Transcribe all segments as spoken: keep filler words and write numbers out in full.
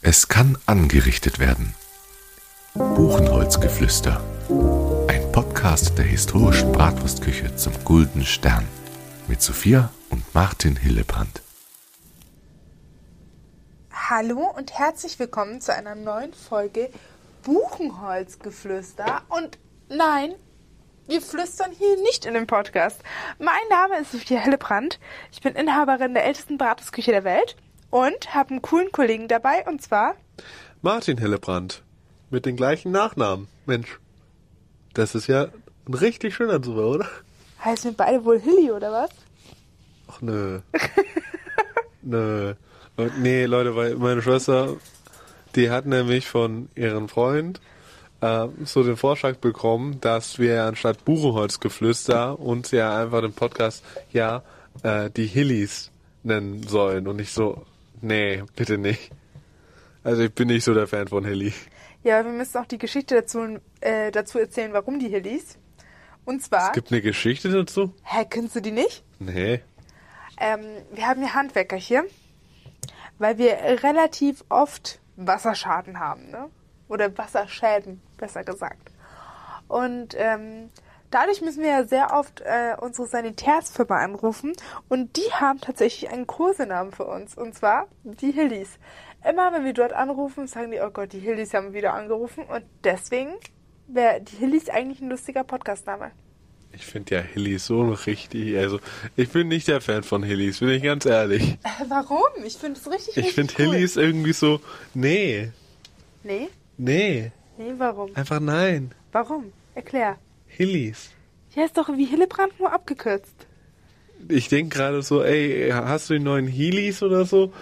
Es kann angerichtet werden. Buchenholzgeflüster. Ein Podcast der historischen Bratwurstküche zum Gulden Stern. Mit Sophia und Martin Hillebrand. Hallo und herzlich willkommen zu einer neuen Folge Buchenholzgeflüster. Und nein, wir flüstern hier nicht in dem Podcast. Mein Name ist Sophia Hillebrand. Ich bin Inhaberin der ältesten Bratwurstküche der Welt und habe einen coolen Kollegen dabei, und zwar Martin Hillebrand. Mit den gleichen Nachnamen. Mensch, das ist ja ein richtig schöner Zufall, oder? Heißen wir beide wohl Hilly, oder was? Ach nö. Nö. Und nee, Leute, weil meine Schwester, die hat nämlich von ihrem Freund äh, so den Vorschlag bekommen, dass wir anstatt Buchenholzgeflüster uns ja einfach den Podcast, ja, äh, die Hillys nennen sollen. Und ich so, nee, bitte nicht. Also ich bin nicht so der Fan von Hilly. Ja, wir müssen auch die Geschichte dazu, äh, dazu erzählen, warum die Hillys. Und zwar... Es gibt eine Geschichte dazu? Hä, kennst du die nicht? Nee. Ähm, wir haben hier Handwerker hier, weil wir relativ oft Wasserschaden haben, ne? Oder Wasserschäden, besser gesagt. Und ähm, dadurch müssen wir ja sehr oft äh, unsere Sanitärsfirma anrufen, und die haben tatsächlich einen Kosenamen für uns, und zwar die Hillys. Immer wenn wir dort anrufen, sagen die, oh Gott, die Hillys haben wieder angerufen, und deswegen wäre die Hillys eigentlich ein lustiger Podcastname. Ich finde ja Hillys so richtig, also ich bin nicht der Fan von Hillys, bin ich ganz ehrlich. Äh, warum? Ich finde es richtig, Ich richtig finde cool. Hillys irgendwie so, nee, Nee? nee, Nee, warum? einfach nein. Warum? Erklär. Hillys. Ja, ist doch wie Hillebrand, nur abgekürzt. Ich denke gerade so, ey, hast du die neuen Heelys oder so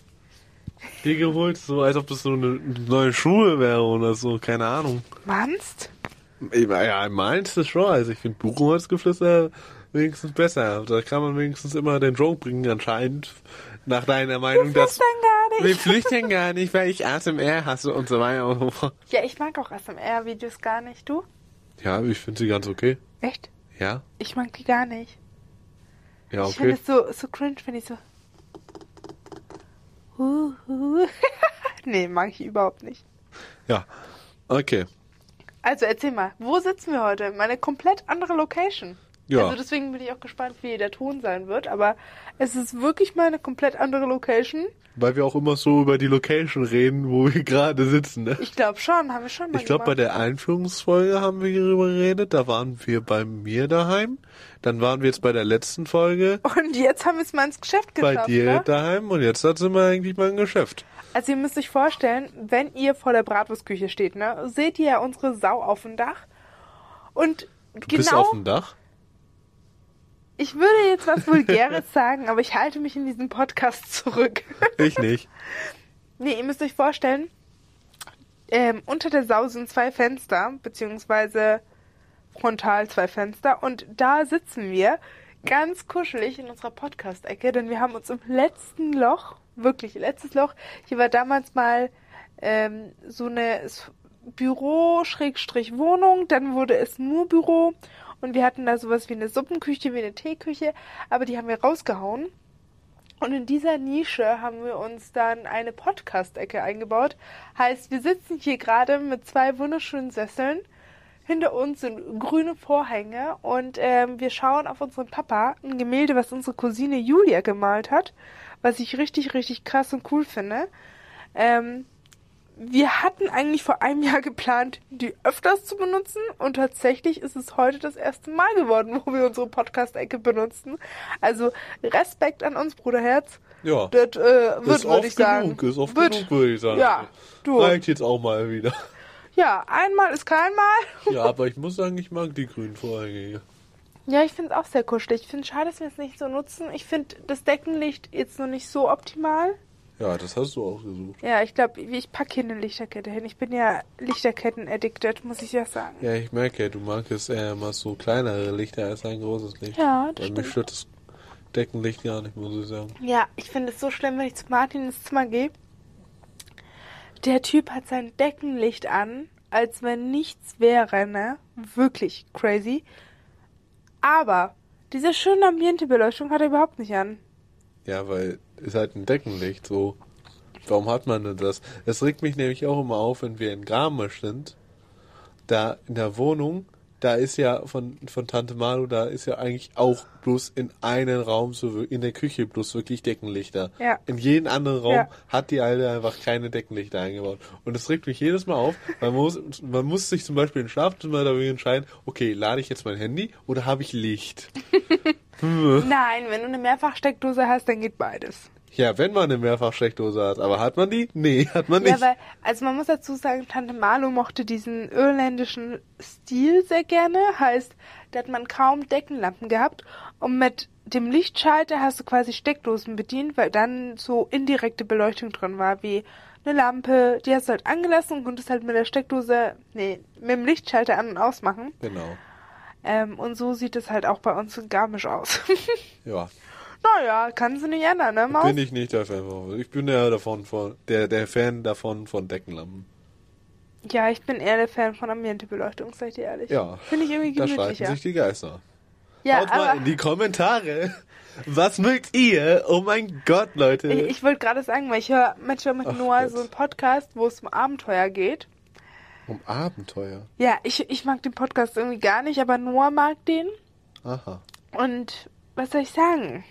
dir geholt? So, als ob das so eine neue Schuhe wäre oder so, keine Ahnung. Meinst? Ja, meins ist schon, also ich finde Buchenholzgeflüster wenigstens besser. Da kann man wenigstens immer den Joke bringen, anscheinend, nach deiner Meinung, Wir dass... flüstern gar nicht. Wir flüchtern gar nicht, weil ich A S M R hasse und so weiter. Ja, ich mag auch A S M R-Videos gar nicht. Du? Ja, ich finde sie ganz okay. Echt? Ja? Ich mag die gar nicht. Ja, Ich finde okay. es so, so cringe, wenn ich so... Hu, hu. Nee, mag ich überhaupt nicht. Ja, okay. Also erzähl mal, wo sitzen wir heute? Meine komplett andere Location. Ja. Also deswegen bin ich auch gespannt, wie der Ton sein wird. Aber es ist wirklich mal eine komplett andere Location. Weil wir auch immer so über die Location reden, wo wir gerade sitzen, ne? Ich glaube schon, haben wir schon mal Ich glaube, bei gemacht. der Einführungsfolge haben wir hierüber geredet. Da waren wir bei mir daheim. Dann waren wir jetzt bei der letzten Folge Und jetzt haben wir es mal ins Geschäft geschafft, bei dir ne? daheim. Und jetzt sind wir eigentlich mal im Geschäft. Also ihr müsst euch vorstellen, wenn ihr vor der Bratwurstküche steht, ne, seht ihr ja unsere Sau auf dem Dach. Und Du genau, bist auf dem Dach? ich würde jetzt was Vulgäres sagen, aber ich halte mich in diesem Podcast zurück. Ich nicht. Nee, ihr müsst euch vorstellen, ähm, unter der Sau sind zwei Fenster, beziehungsweise frontal zwei Fenster, und da sitzen wir ganz kuschelig in unserer Podcast-Ecke, denn wir haben uns im letzten Loch, wirklich letztes Loch, hier war damals mal ähm, so eine Büro-Wohnung, dann wurde es nur Büro, und wir hatten da sowas wie eine Suppenküche, wie eine Teeküche, aber die haben wir rausgehauen. Und in dieser Nische haben wir uns dann eine Podcast-Ecke eingebaut. Heißt, wir sitzen hier gerade mit zwei wunderschönen Sesseln. Hinter uns sind grüne Vorhänge, und ähm, wir schauen auf unseren Papa, ein Gemälde, was unsere Cousine Julia gemalt hat, was ich richtig, richtig krass und cool finde. Ähm, wir hatten eigentlich vor einem Jahr geplant, die öfters zu benutzen, und tatsächlich ist es heute das erste Mal geworden, wo wir unsere Podcast-Ecke benutzen. Also Respekt an uns, Bruderherz. Ja. Das äh, wird, Ist würde oft ich sagen. genug, ist oft wird. genug, würde ich sagen. Ja, du. Reicht jetzt auch mal wieder. Ja, einmal ist kein Mal. Ja, aber ich muss sagen, ich mag die grünen Vorhänge hier. Ja, ich finde es auch sehr kuschelig. Ich finde es schade, dass wir es nicht so nutzen. Ich finde das Deckenlicht jetzt noch nicht so optimal. Ja, das hast du auch gesucht. Ja, ich glaube, ich packe hier eine Lichterkette hin. Ich bin ja Lichterketten-addicted, muss ich ja sagen. Ja, ich merke, du magst eher mal so kleinere Lichter als ein großes Licht. Ja, das Weil stimmt. mich stört das Deckenlicht gar nicht, muss ich sagen. Ja, ich finde es so schlimm, wenn ich zu Martin ins Zimmer gehe. Der Typ hat sein Deckenlicht an, als wenn nichts wäre, ne? Wirklich crazy. Aber diese schöne Ambientebeleuchtung hat er überhaupt nicht an. Ja, weil ist halt ein Deckenlicht, so. Warum hat man denn das? Es regt mich nämlich auch immer auf, wenn wir in Garmisch sind. Da in der Wohnung, da ist ja von, von Tante Malu, da ist ja eigentlich auch bloß in einen Raum, so in der Küche bloß wirklich Deckenlichter. Ja. In jeden anderen Raum Ja. hat die Alte einfach keine Deckenlichter eingebaut. Und das regt mich jedes Mal auf, weil man muss, man muss sich zum Beispiel im Schlafzimmer dafür entscheiden, okay, lade ich jetzt mein Handy oder habe ich Licht? Nein, wenn du eine Mehrfachsteckdose hast, dann geht beides. Ja, wenn man eine Mehrfachsteckdose hat. Aber hat man die? Nee, hat man nicht. Ja, weil, also man muss dazu sagen, Tante Malu mochte diesen irländischen Stil sehr gerne. Heißt, da hat man kaum Deckenlampen gehabt. Und mit dem Lichtschalter hast du quasi Steckdosen bedient, weil dann so indirekte Beleuchtung drin war, wie eine Lampe. Die hast du halt angelassen und konntest halt mit der Steckdose, nee, mit dem Lichtschalter an- und ausmachen. Genau. Ähm, und so sieht es halt auch bei uns in Garmisch aus. Ja. Naja, kannst du nicht ändern, ne, Maus? Bin ich nicht der Fan von. Ich bin ja davon von, der, der Fan davon von Deckenlampen. Ja, ich bin eher der Fan von Ambientebeleuchtung, sag ich dir ehrlich. Ja. Finde ich irgendwie Da streiten gemütlicher. sich die Geister. Ja, Haut mal aber in die Kommentare. Was mögt ihr? Oh mein Gott, Leute. ich, ich wollte gerade sagen, weil ich höre manchmal mit Ach Noah Gott. so einen Podcast, wo es um Abenteuer geht. Um Abenteuer. Ja, ich, ich mag den Podcast irgendwie gar nicht, aber Noah mag den. Aha. Und was soll ich sagen?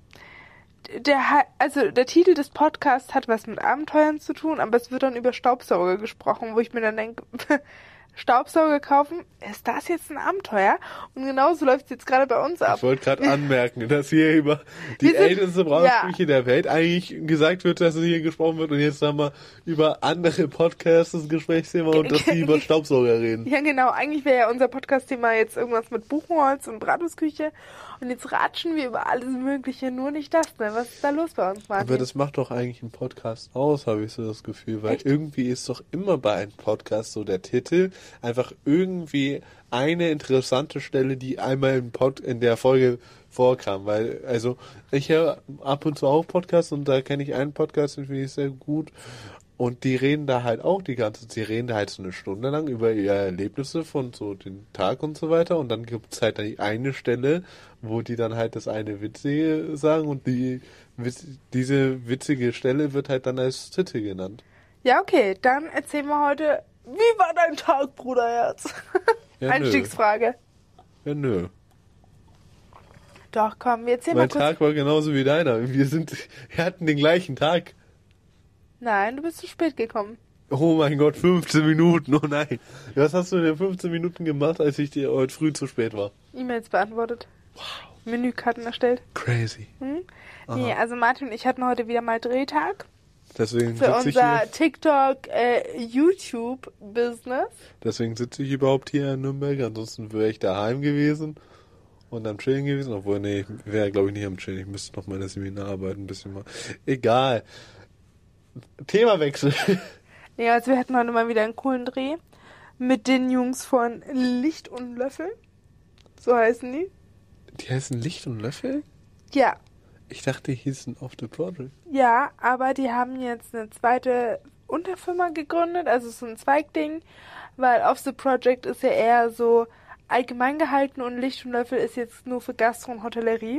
Der, ha- also der Titel des Podcasts hat was mit Abenteuern zu tun, aber es wird dann über Staubsauger gesprochen, wo ich mir dann denke, Staubsauger kaufen, ist das jetzt ein Abenteuer? Und genauso läuft es jetzt gerade bei uns ab. Ich wollte gerade anmerken, dass hier über die Wir sind- älteste Brauerküche der Welt eigentlich gesagt wird, dass hier gesprochen wird und jetzt haben wir über andere Podcasts das Gesprächsthema und dass die über Staubsauger reden. Ja, genau. Eigentlich wäre ja unser Podcast-Thema jetzt irgendwas mit Buchenholz und Bratwurstküche. Und jetzt ratschen wir über alles Mögliche, nur nicht das, ne? Was ist da los bei uns, Martin? Aber das macht doch eigentlich einen Podcast aus, habe ich so das Gefühl, weil Echt? irgendwie ist doch immer bei einem Podcast so der Titel einfach irgendwie eine interessante Stelle, die einmal im Pod in der Folge vorkam, weil also ich höre ab und zu auch Podcasts und da kenne ich einen Podcast, den finde ich sehr gut. Und die reden da halt auch die ganze Zeit, die reden da halt so eine Stunde lang über ihre Erlebnisse von so den Tag und so weiter. Und dann gibt es halt die eine Stelle, wo die dann halt das eine Witzige sagen und die Witz, diese witzige Stelle wird halt dann als Titel genannt. Ja, okay. Dann erzählen wir heute, wie war dein Tag, Bruderherz? Ja, nö. Einstiegsfrage. Ja, nö. Doch, komm, wir erzählen Mein mal kurz. Tag war genauso wie deiner. Wir sind, wir hatten den gleichen Tag. Nein, du bist zu spät gekommen. Oh mein Gott, fünfzehn Minuten, oh nein. Was hast du in den fünfzehn Minuten gemacht, als ich dir heute früh zu spät war? E-Mails beantwortet. Wow. Menükarten erstellt. Crazy. Hm? Nee, also Martin und ich hatten heute wieder mal Drehtag. Deswegen Für sitze ich unser hier. TikTok, äh, YouTube-Business. Deswegen sitze ich überhaupt hier in Nürnberg. Ansonsten wäre ich daheim gewesen und am Chillen gewesen. Obwohl, nee, ich wäre glaube ich nicht am Chillen. Ich müsste noch meine Seminararbeit ein bisschen machen. Egal. Themawechsel. Ja, also wir hatten heute mal wieder einen coolen Dreh mit den Jungs von Licht und Löffel. So heißen die. Die heißen Licht und Löffel? Ja, Ich dachte, die hießen Off the Project. ja, aber die haben jetzt eine zweite Unterfirma gegründet, also so ein Zweigding, weil Off the Project ist ja eher so allgemein gehalten und Licht und Löffel ist jetzt nur für Gastro und Hotellerie.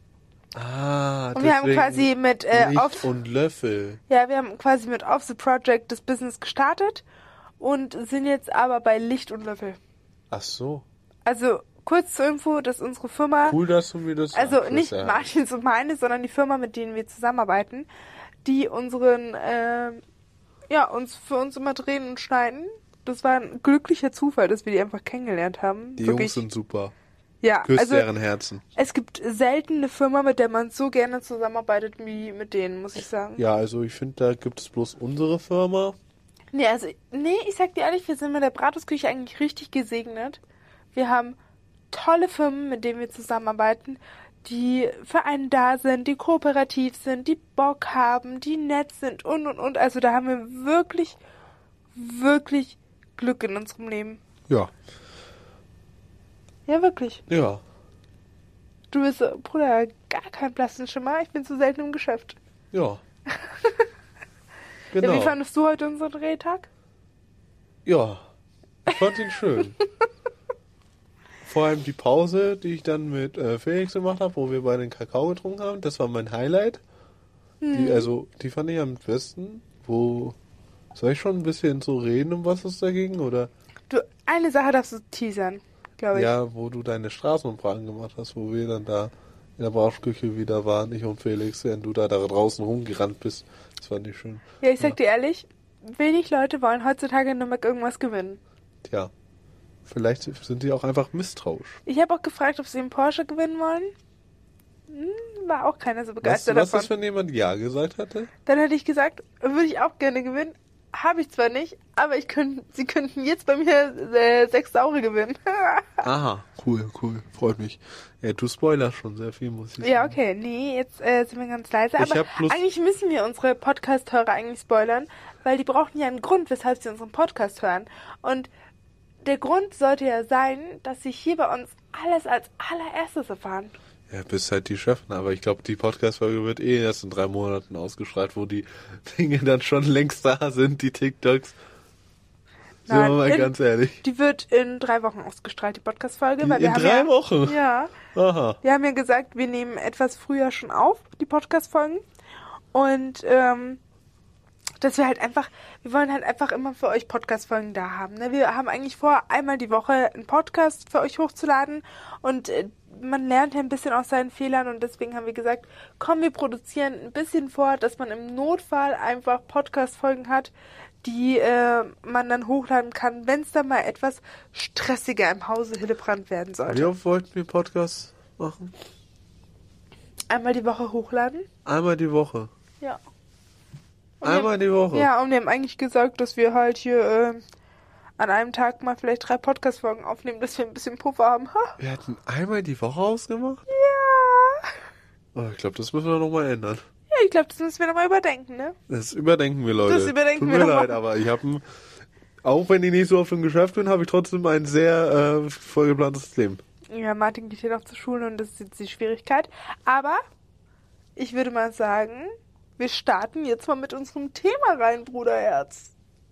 Ah, Und wir haben deswegen quasi mit äh, Licht Off, und Löffel. ja, wir haben quasi mit Off the Project das Business gestartet und sind jetzt aber bei Licht und Löffel. Ach so. Also kurz zur Info, dass unsere Firma, Cool, dass du mir das also sagst, nicht ja. Martins und meine, sondern die Firma, mit denen wir zusammenarbeiten, die unseren, ähm, ja, uns für uns immer drehen und schneiden. Das war ein glücklicher Zufall, dass wir die einfach kennengelernt haben. Die Wirklich. Jungs sind super. Ja, Küsst also deren Herzen. es gibt selten eine Firma, mit der man so gerne zusammenarbeitet wie mit denen, muss ich sagen. Ja, also ich finde, da gibt es bloß unsere Firma. Nee, also, nee, ich sag dir ehrlich, wir sind mit der Bratwurstküche eigentlich richtig gesegnet. Wir haben tolle Firmen, mit denen wir zusammenarbeiten, die für einen da sind, die kooperativ sind, die Bock haben, die nett sind und, und, und. Also da haben wir wirklich, wirklich Glück in unserem Leben. Ja. Ja, wirklich. Ja. Du bist, äh, Bruder, gar kein blassen Schimmer. Ich bin zu selten im Geschäft. Ja. Ja, Genau. wie fandest du heute unseren Drehtag? Ja. Ich fand ihn schön. Vor allem die Pause, die ich dann mit äh, Felix gemacht habe, wo wir beide den Kakao getrunken haben, das war mein Highlight. Die, also, die fand ich am besten. Wo... Soll ich schon ein bisschen so reden, um was es da ging, oder? Du, eine Sache darfst du teasern, glaube ich. Ja, wo du deine Straßenumfragen gemacht hast, wo wir dann da in der Brauschküche wieder waren, ich und Felix, während du da, da draußen rumgerannt bist. Das fand ich schön. Ja, ich sag dir ehrlich, wenig Leute wollen heutzutage in Nürnberg irgendwas gewinnen. Tja, vielleicht sind die auch einfach misstrauisch. Ich habe auch gefragt, ob sie einen Porsche gewinnen wollen. Hm, war auch keiner so Weißt du, begeistert was davon. ist, wenn jemand Ja gesagt hatte? Dann hätte ich gesagt, würde ich auch gerne gewinnen. Habe ich zwar nicht, aber ich könnt, sie könnten jetzt bei mir äh, sechs Saure gewinnen. Aha, cool, cool, freut mich. Ja, du spoilerst schon sehr viel, muss ich sagen. Ja, okay, nee, jetzt äh, sind wir ganz leise. Ich Aber hab bloß- eigentlich müssen wir unsere Podcast-Hörer eigentlich spoilern, weil die brauchen ja einen Grund, weshalb sie unseren Podcast hören. Und der Grund sollte ja sein, dass sie hier bei uns alles als allererstes erfahren. Ja, bist halt die Chefin, aber ich glaube, die Podcast-Folge wird eh erst in drei Monaten ausgestrahlt, wo die Dinge dann schon längst da sind, die TikToks. Sind wir mal in, ganz ehrlich. Die wird in drei Wochen ausgestrahlt, die Podcast-Folge. Die weil wir in haben drei ja, Wochen? Ja. Aha. Wir haben ja gesagt, wir nehmen etwas früher schon auf, die Podcast-Folgen. Und ähm, dass wir halt einfach, wir wollen halt einfach immer für euch Podcast-Folgen da haben. Ne? Wir haben eigentlich vor, einmal die Woche einen Podcast für euch hochzuladen. Und äh, man lernt ja ein bisschen aus seinen Fehlern. Und deswegen haben wir gesagt, komm, wir produzieren ein bisschen vor, dass man im Notfall einfach Podcast-Folgen hat, die äh, man dann hochladen kann, wenn es dann mal etwas stressiger im Hause Hillebrand werden sollte. Wie oft wollten wir Podcasts machen? Einmal die Woche hochladen? Einmal die Woche. Ja. Und Einmal wir, die Woche? Ja, und wir haben eigentlich gesagt, dass wir halt hier äh, an einem Tag mal vielleicht drei Podcast-Folgen aufnehmen, dass wir ein bisschen Puffer haben. Ha. Wir hatten einmal die Woche ausgemacht? Ja. Oh, ich glaube, das müssen wir nochmal ändern. Ja, ich glaube, das müssen wir nochmal überdenken, ne? Das überdenken wir, Leute. Das überdenken Tut wir mir noch mal. leid, aber ich habe, auch wenn ich nicht so oft im Geschäft bin, habe ich trotzdem ein sehr äh, vollgeplantes Leben. Ja, Martin geht hier noch zur Schule und das ist jetzt die Schwierigkeit. Aber ich würde mal sagen, wir starten jetzt mal mit unserem Thema rein, Bruderherz.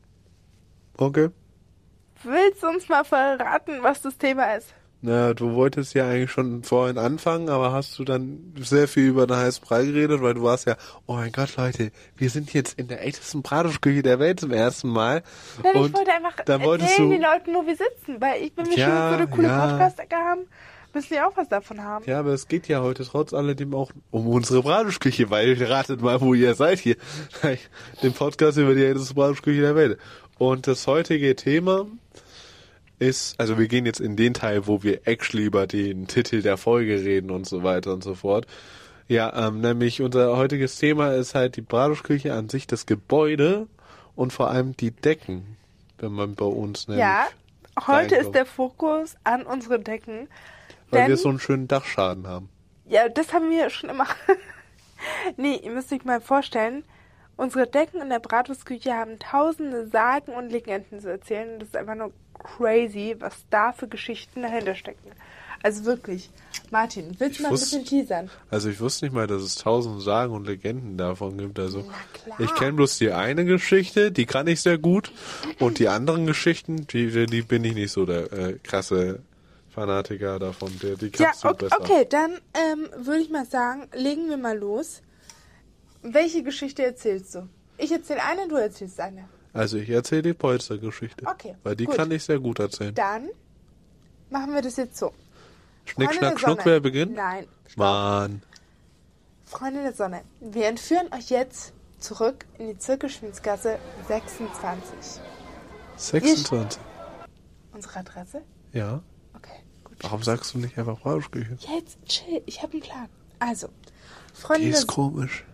Okay. Willst du uns mal verraten, was das Thema ist? Na, du wolltest ja eigentlich schon vorhin anfangen, aber hast du dann sehr viel über den heißen Brei geredet, weil du warst ja, oh mein Gott, Leute, wir sind jetzt in der ältesten Bratwurstküche der Welt zum ersten Mal. Nein, und ich wollte einfach dann wolltest erzählen du, den Leuten, wo wir sitzen, weil ich, wenn wir Ja, schon so eine coole ja. Podcast-Ecke haben, müssen wir auch was davon haben. Ja, aber es geht ja heute trotz alledem auch um unsere Bratwurstküche, weil ratet mal, wo ihr seid hier. Den Podcast über die älteste Bratwurstküche der Welt. Und das heutige Thema ist, also wir gehen jetzt in den Teil, wo wir actually über den Titel der Folge reden und so weiter und so fort. Ja, ähm, nämlich unser heutiges Thema ist halt die Bratwurstküche an sich, das Gebäude und vor allem die Decken, wenn man bei uns nämlich Ja, heute reinkommt. ist der Fokus an unseren Decken. Weil denn, wir so einen schönen Dachschaden haben. Ja, das haben wir schon immer. Nee, ihr müsst euch mal vorstellen, unsere Decken in der Bratwurstküche haben tausende Sagen und Legenden zu erzählen. Das ist einfach nur crazy, was da für Geschichten dahinter stecken. Also wirklich. Martin, willst Ich du mal ein wusste- bisschen teasern? Also ich wusste nicht mal, dass es tausend Sagen und Legenden davon gibt. Also Na klar. ich kenne bloß die eine Geschichte, die kann ich sehr gut. Und die anderen Geschichten, die, die bin ich nicht so der äh, krasse Fanatiker davon. Die, die Ja, kannst du okay, besser. okay dann ähm, würde ich mal sagen, legen wir mal los. Welche Geschichte erzählst du? Ich erzähle eine, du erzählst eine. Also ich erzähle die Polstergeschichte. Okay, Weil die gut. kann ich sehr gut erzählen. Dann machen wir das jetzt so. Schnick, Freunde schnack, der schnuck, Sonne. wer beginnt? Nein. Mann. Freunde der Sonne, wir entführen euch jetzt zurück in die Zirkelschmiedzgasse sechsundzwanzig. sechsundzwanzig. Unsere Adresse? Ja. Okay, gut. Warum sagst du nicht einfach Bratwurstküche? Ja, jetzt chill, ich habe einen Plan. Also, Freunde Die der ist komisch.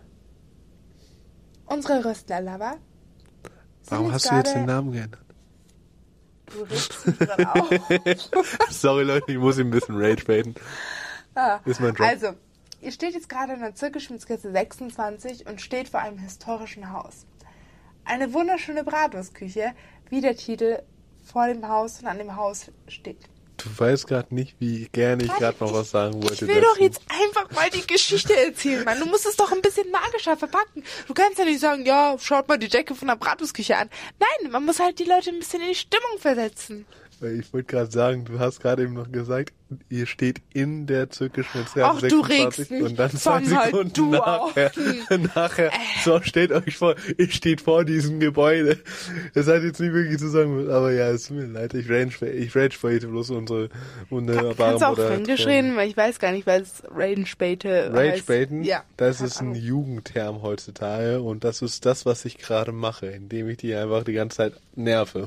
unsere Röstler-Lover sind Warum jetzt hast du jetzt gerade- den Namen geändert? Du regst mich gerade auf. Sorry Leute, ich muss ihn ein bisschen rage baiten. Ah, Ist mein Job. Also, ihr steht jetzt gerade in der Zirkelschmiedzgasse sechsundzwanzig und steht vor einem historischen Haus. Eine wunderschöne Bratwurstküche, wie der Titel vor dem Haus und an dem Haus steht. Du weißt gerade nicht, wie gerne ich Warte, gerade noch was sagen wollte. Ich will doch dazu. jetzt einfach mal die Geschichte erzählen, Mann. Du musst es doch ein bisschen magischer verpacken. Du kannst ja nicht sagen, ja, schaut mal die Decke von der Bratwurstküche an. Nein, man muss halt die Leute ein bisschen in die Stimmung versetzen. Ich wollte gerade sagen, du hast gerade eben noch gesagt, ihr steht in der türkischen Ach, du regst mich. und dann zwei Fang halt Sekunden du nachher, auf. nachher Äh. so stellt euch vor, ihr steht vor diesem Gebäude. Das hat jetzt nicht wirklich zusammen, aber ja, es tut mir leid, ich rage, ich rage heute bloß unsere wunderbare Kannst du auch Moderatorin. Fränkisch reden? Weil ich weiß gar nicht, weil es Rage-Baite heißt. Rage-Baiten, Ja. das keine ist ein Ahnung. Jugendterm heutzutage und das ist das, was ich gerade mache, indem ich die einfach die ganze Zeit nerve.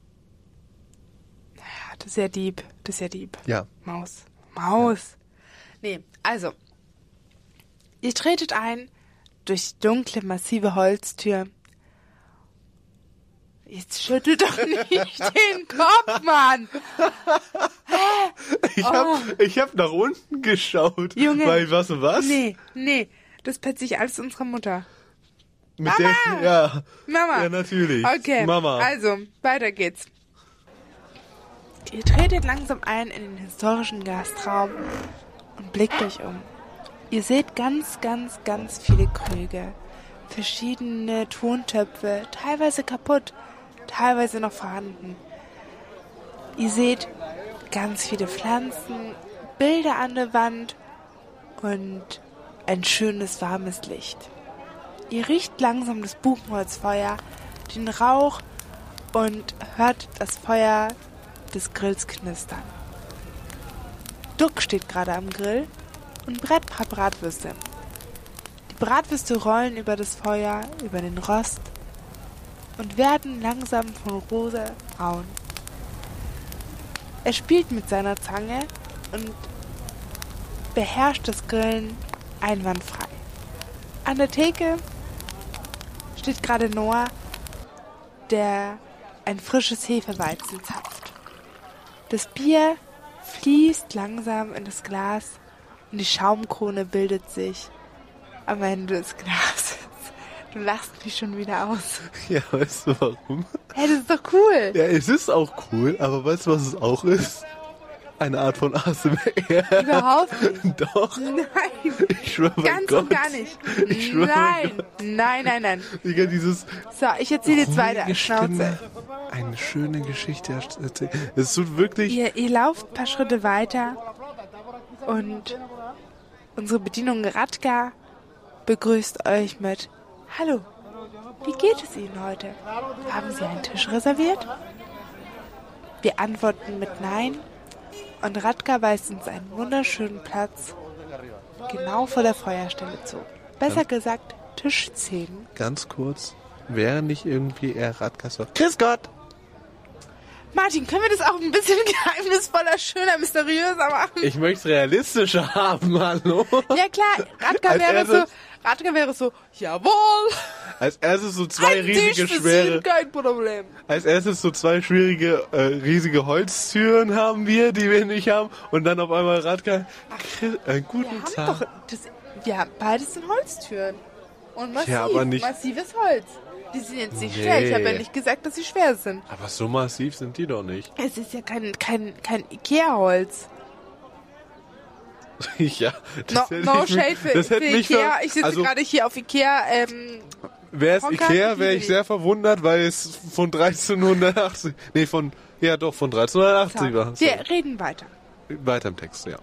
Ja, das ist ja Dieb. Das ist ja Dieb. Ja. Maus. Maus. Nee, also. Ihr tretet ein durch die dunkle, massive Holztür. Jetzt schüttelt doch nicht den Kopf, Mann! Ich hab, ich hab nach unten geschaut. Oh. Junge. Weil, was, was? Nee, nee. Das plötzlich alles unserer Mutter. Mit Mama! Der, ja. Mama! Ja, natürlich. Okay, Mama. also, weiter geht's. Ihr tretet langsam ein in den historischen Gastraum und blickt euch um. Ihr seht ganz, ganz, ganz viele Krüge. Verschiedene Tontöpfe, teilweise kaputt, teilweise noch vorhanden. Ihr seht ganz viele Pflanzen, Bilder an der Wand und ein schönes, warmes Licht. Ihr riecht langsam das Buchenholzfeuer, den Rauch und hört das Feuer des Grills knistern. Duck steht gerade am Grill und brät ein paar Bratwürste. Die Bratwürste rollen über das Feuer, über den Rost und werden langsam von rosa braun. Er spielt mit seiner Zange und beherrscht das Grillen einwandfrei. An der Theke steht gerade Noah, der ein frisches Hefeweizen zapft. Das Bier fließt langsam in das Glas und die Schaumkrone bildet sich am Ende des Glases. Du lachst mich schon wieder aus. Ja, weißt du warum? Hey, das ist doch cool. Ja, es ist auch cool, aber weißt du, was es auch ist? Eine Art von A S M R. Überhaupt nicht. Doch. Nein, Ich schwöre bei ganz Gott. und gar nicht. Ich schwöre bei Nein, Gott. nein, nein, nein. Digga, dieses So, ich erzähle jetzt weiter. ruhige Schnauze. Stimme, eine schöne Geschichte erzählen. Es tut wirklich... Ihr, ihr lauft ein paar Schritte weiter und unsere Bedienung Radka begrüßt euch mit Hallo, wie geht es Ihnen heute? Haben Sie einen Tisch reserviert? Wir antworten mit Nein und Radka weist uns einen wunderschönen Platz genau vor der Feuerstelle zu. Besser gesagt, Tisch zehn. Ganz kurz, wäre nicht irgendwie eher Radkas war. Grüß Gott! Martin, können wir das auch ein bisschen geheimnisvoller, schöner, mysteriöser machen? Ich möchte es realistischer haben, hallo? Ja klar, Radka Als wäre erstes- so, Radka wäre so, jawohl, Als erstes so zwei ein riesige, Tisch für schwere... Sie, kein Problem. Als erstes so zwei schwierige, äh, riesige Holztüren haben wir, die wir nicht haben. Und dann auf einmal Radka, Chris, äh, guten Wir haben Tag. doch, das, wir haben beides sind Holztüren. Und massiv, Ja, aber nicht- massives Holz. Die sind jetzt nicht Nee. schwer, ich habe ja nicht gesagt, dass sie schwer sind. Aber so massiv sind die doch nicht. Es ist ja kein, kein, kein Ikea-Holz. Ja, das No, hätte no ich mich- shade für, das für hätte mich Ikea. ver- Ich sitze also, gerade hier auf Ikea, ähm, wäre es Hocker, Ikea, wäre ich die- sehr verwundert, weil es von dreizehnhundertachtzig, nee, von, ja doch, von dreizehnhundertachtzig war. so. Wir reden weiter. Weiter im Text, ja.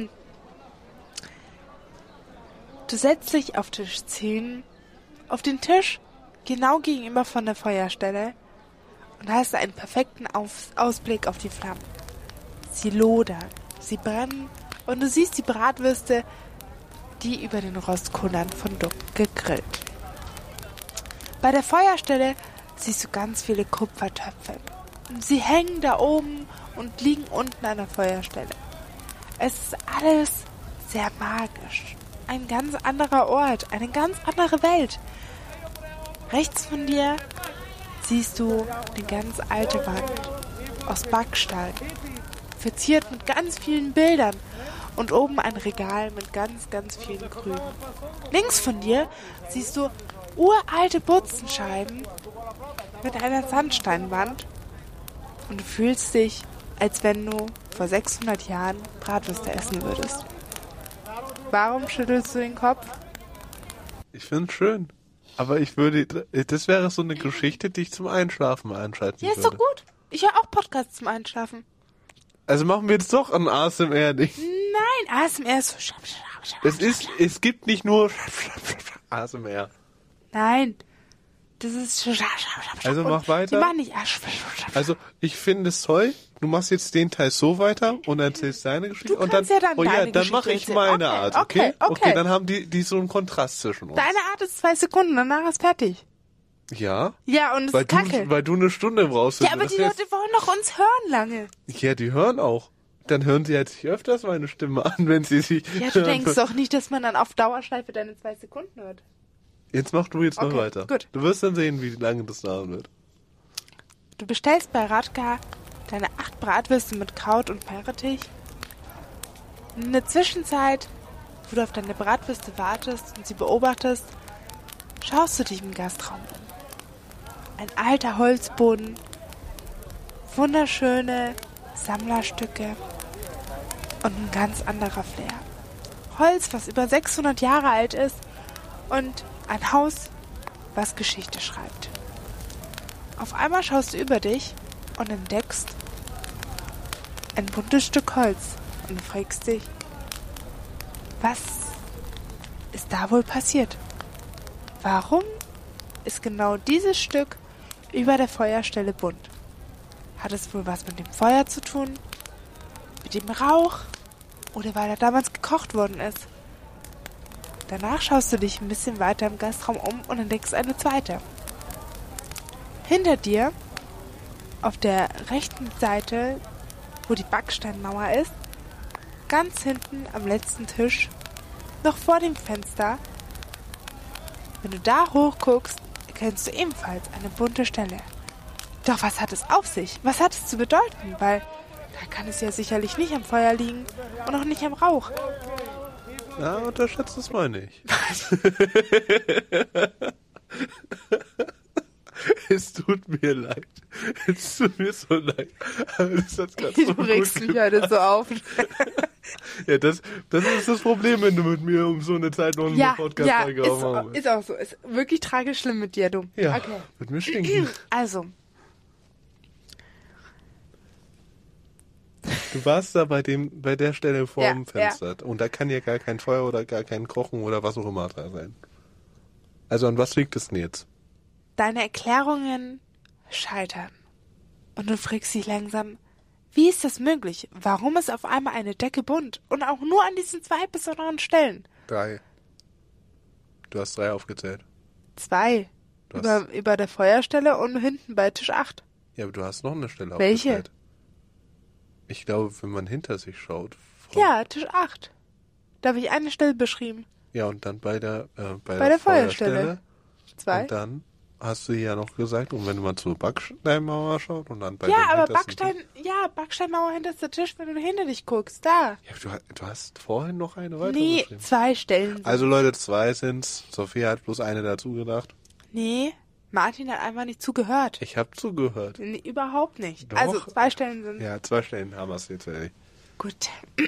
Du setzt dich auf Tisch zehn, auf den Tisch genau gegenüber von der Feuerstelle und hast einen perfekten Auf Ausblick auf die Flammen. Sie lodern, sie brennen und du siehst die Bratwürste, die über den Rostkullern von Duck gegrillt. Bei der Feuerstelle siehst du ganz viele Kupfertöpfe. Und sie hängen da oben und liegen unten an der Feuerstelle. Es ist alles sehr magisch. Ein ganz anderer Ort, eine ganz andere Welt. Rechts von dir siehst du eine ganz alte Wand aus Backstein, verziert mit ganz vielen Bildern und oben ein Regal mit ganz, ganz vielen Krügen. Links von dir siehst du uralte Butzenscheiben mit einer Sandsteinwand und du fühlst dich, als wenn du vor sechshundert Jahren Bratwürste essen würdest. Warum schüttelst du den Kopf? Ich finde es schön. Aber ich würde, das wäre so eine Geschichte, die ich zum Einschlafen mal einschalten Ja, ist würde. doch gut. Ich höre auch Podcasts zum Einschlafen. Also machen wir jetzt doch ein A S M R-Ding. Nein, A S M R ist so... Es ist, es gibt nicht nur A S M R. Nein, das ist... Also Und mach weiter. Die machen nicht... Also ich finde es toll, du machst jetzt den Teil so weiter und erzählst deine Geschichte. Du und dann, kannst ja dann oh ja, deine dann mache Geschichte ich meine erzählen. Art, Okay, okay? okay, okay. dann haben die, die so einen Kontrast zwischen uns. Deine Art ist zwei Sekunden, danach ist fertig. Ja? Ja, und es Weil ist kacke. du, weil du eine Stunde brauchst. Ja, aber das die heißt- Leute wollen doch uns hören lange. Ja, die hören auch. Dann hören sie halt sich öfters meine Stimme an, wenn sie sich... Ja, du denkst doch nicht, dass man dann auf Dauerschleife deine zwei Sekunden hört. Jetzt mach du jetzt mal Okay, weiter. gut. Du wirst dann sehen, wie lange das dauern wird. Du bestellst bei Radka deine acht Bratwürste mit Kraut und Meerrettich. In der Zwischenzeit, wo du auf deine Bratwürste wartest und sie beobachtest, schaust du dich im Gastraum um. Ein alter Holzboden, wunderschöne Sammlerstücke und ein ganz anderer Flair. Holz, was über sechshundert Jahre alt ist und ein Haus, was Geschichte schreibt. Auf einmal schaust du über dich und entdeckst ein buntes Stück Holz und du fragst dich, was ist da wohl passiert? Warum ist genau dieses Stück über der Feuerstelle bunt? Hat es wohl was mit dem Feuer zu tun? Mit dem Rauch? Oder weil er damals gekocht worden ist? Danach schaust du dich ein bisschen weiter im Gastraum um und entdeckst eine zweite. Hinter dir, auf der rechten Seite, wo die Backsteinmauer ist, ganz hinten am letzten Tisch, noch vor dem Fenster, wenn du da hochguckst, erkennst du ebenfalls eine bunte Stelle. Doch was hat es auf sich? Was hat es zu bedeuten? Weil da kann es ja sicherlich nicht am Feuer liegen und auch nicht am Rauch. Na, unterschätzt es mal nicht. Es tut mir leid. Es tut mir so leid. Aber das hat's grad so Du regst gut mich heute so auf. Ja, das, das ist das Problem, wenn du mit mir um so eine Zeit noch eine Ja, ja, Podcast-Folge ist, aufmachen willst. ist auch so. Ist wirklich tragisch schlimm mit dir, du. Ja, Okay. wird mir stinken. Also, Du warst da bei dem, bei der Stelle vor Ja, dem Fenster. Und da kann ja gar kein Feuer oder gar kein Kochen oder was auch immer da sein. Also an was liegt es denn jetzt? deine Erklärungen scheitern. Und du fragst dich langsam, wie ist das möglich? Warum ist auf einmal eine Decke bunt? Und auch nur an diesen zwei besonderen Stellen. Drei. Du hast drei aufgezählt. Zwei. Du hast- Über, über der Feuerstelle und hinten bei Tisch acht. Ja, aber du hast noch eine Stelle Welche? aufgezählt. Ich glaube, wenn man hinter sich schaut. von- Ja, Tisch acht. Da habe ich eine Stelle beschrieben. Ja, und dann bei der, äh, bei, Bei der Feuerstelle. Feuerstelle. Zwei. Und dann hast du ja noch gesagt, und wenn man zur Backsteinmauer schaut und dann bei Ja, dem aber hintersten Backstein, ja, Backsteinmauer hinterster Tisch, wenn du hinter dich guckst, da. Tisch- Ja, du, du hast vorhin noch eine weiter Nee, geschrieben. zwei Stellen. sind- Also Leute, zwei sind's. Sophia hat bloß eine dazu gedacht. Nee, Martin hat einfach nicht zugehört. Ich habe zugehört. Nee, überhaupt nicht. Doch. Also zwei Stellen sind... Ja, zwei Stellen haben wir es jetzt. Ey. Gut.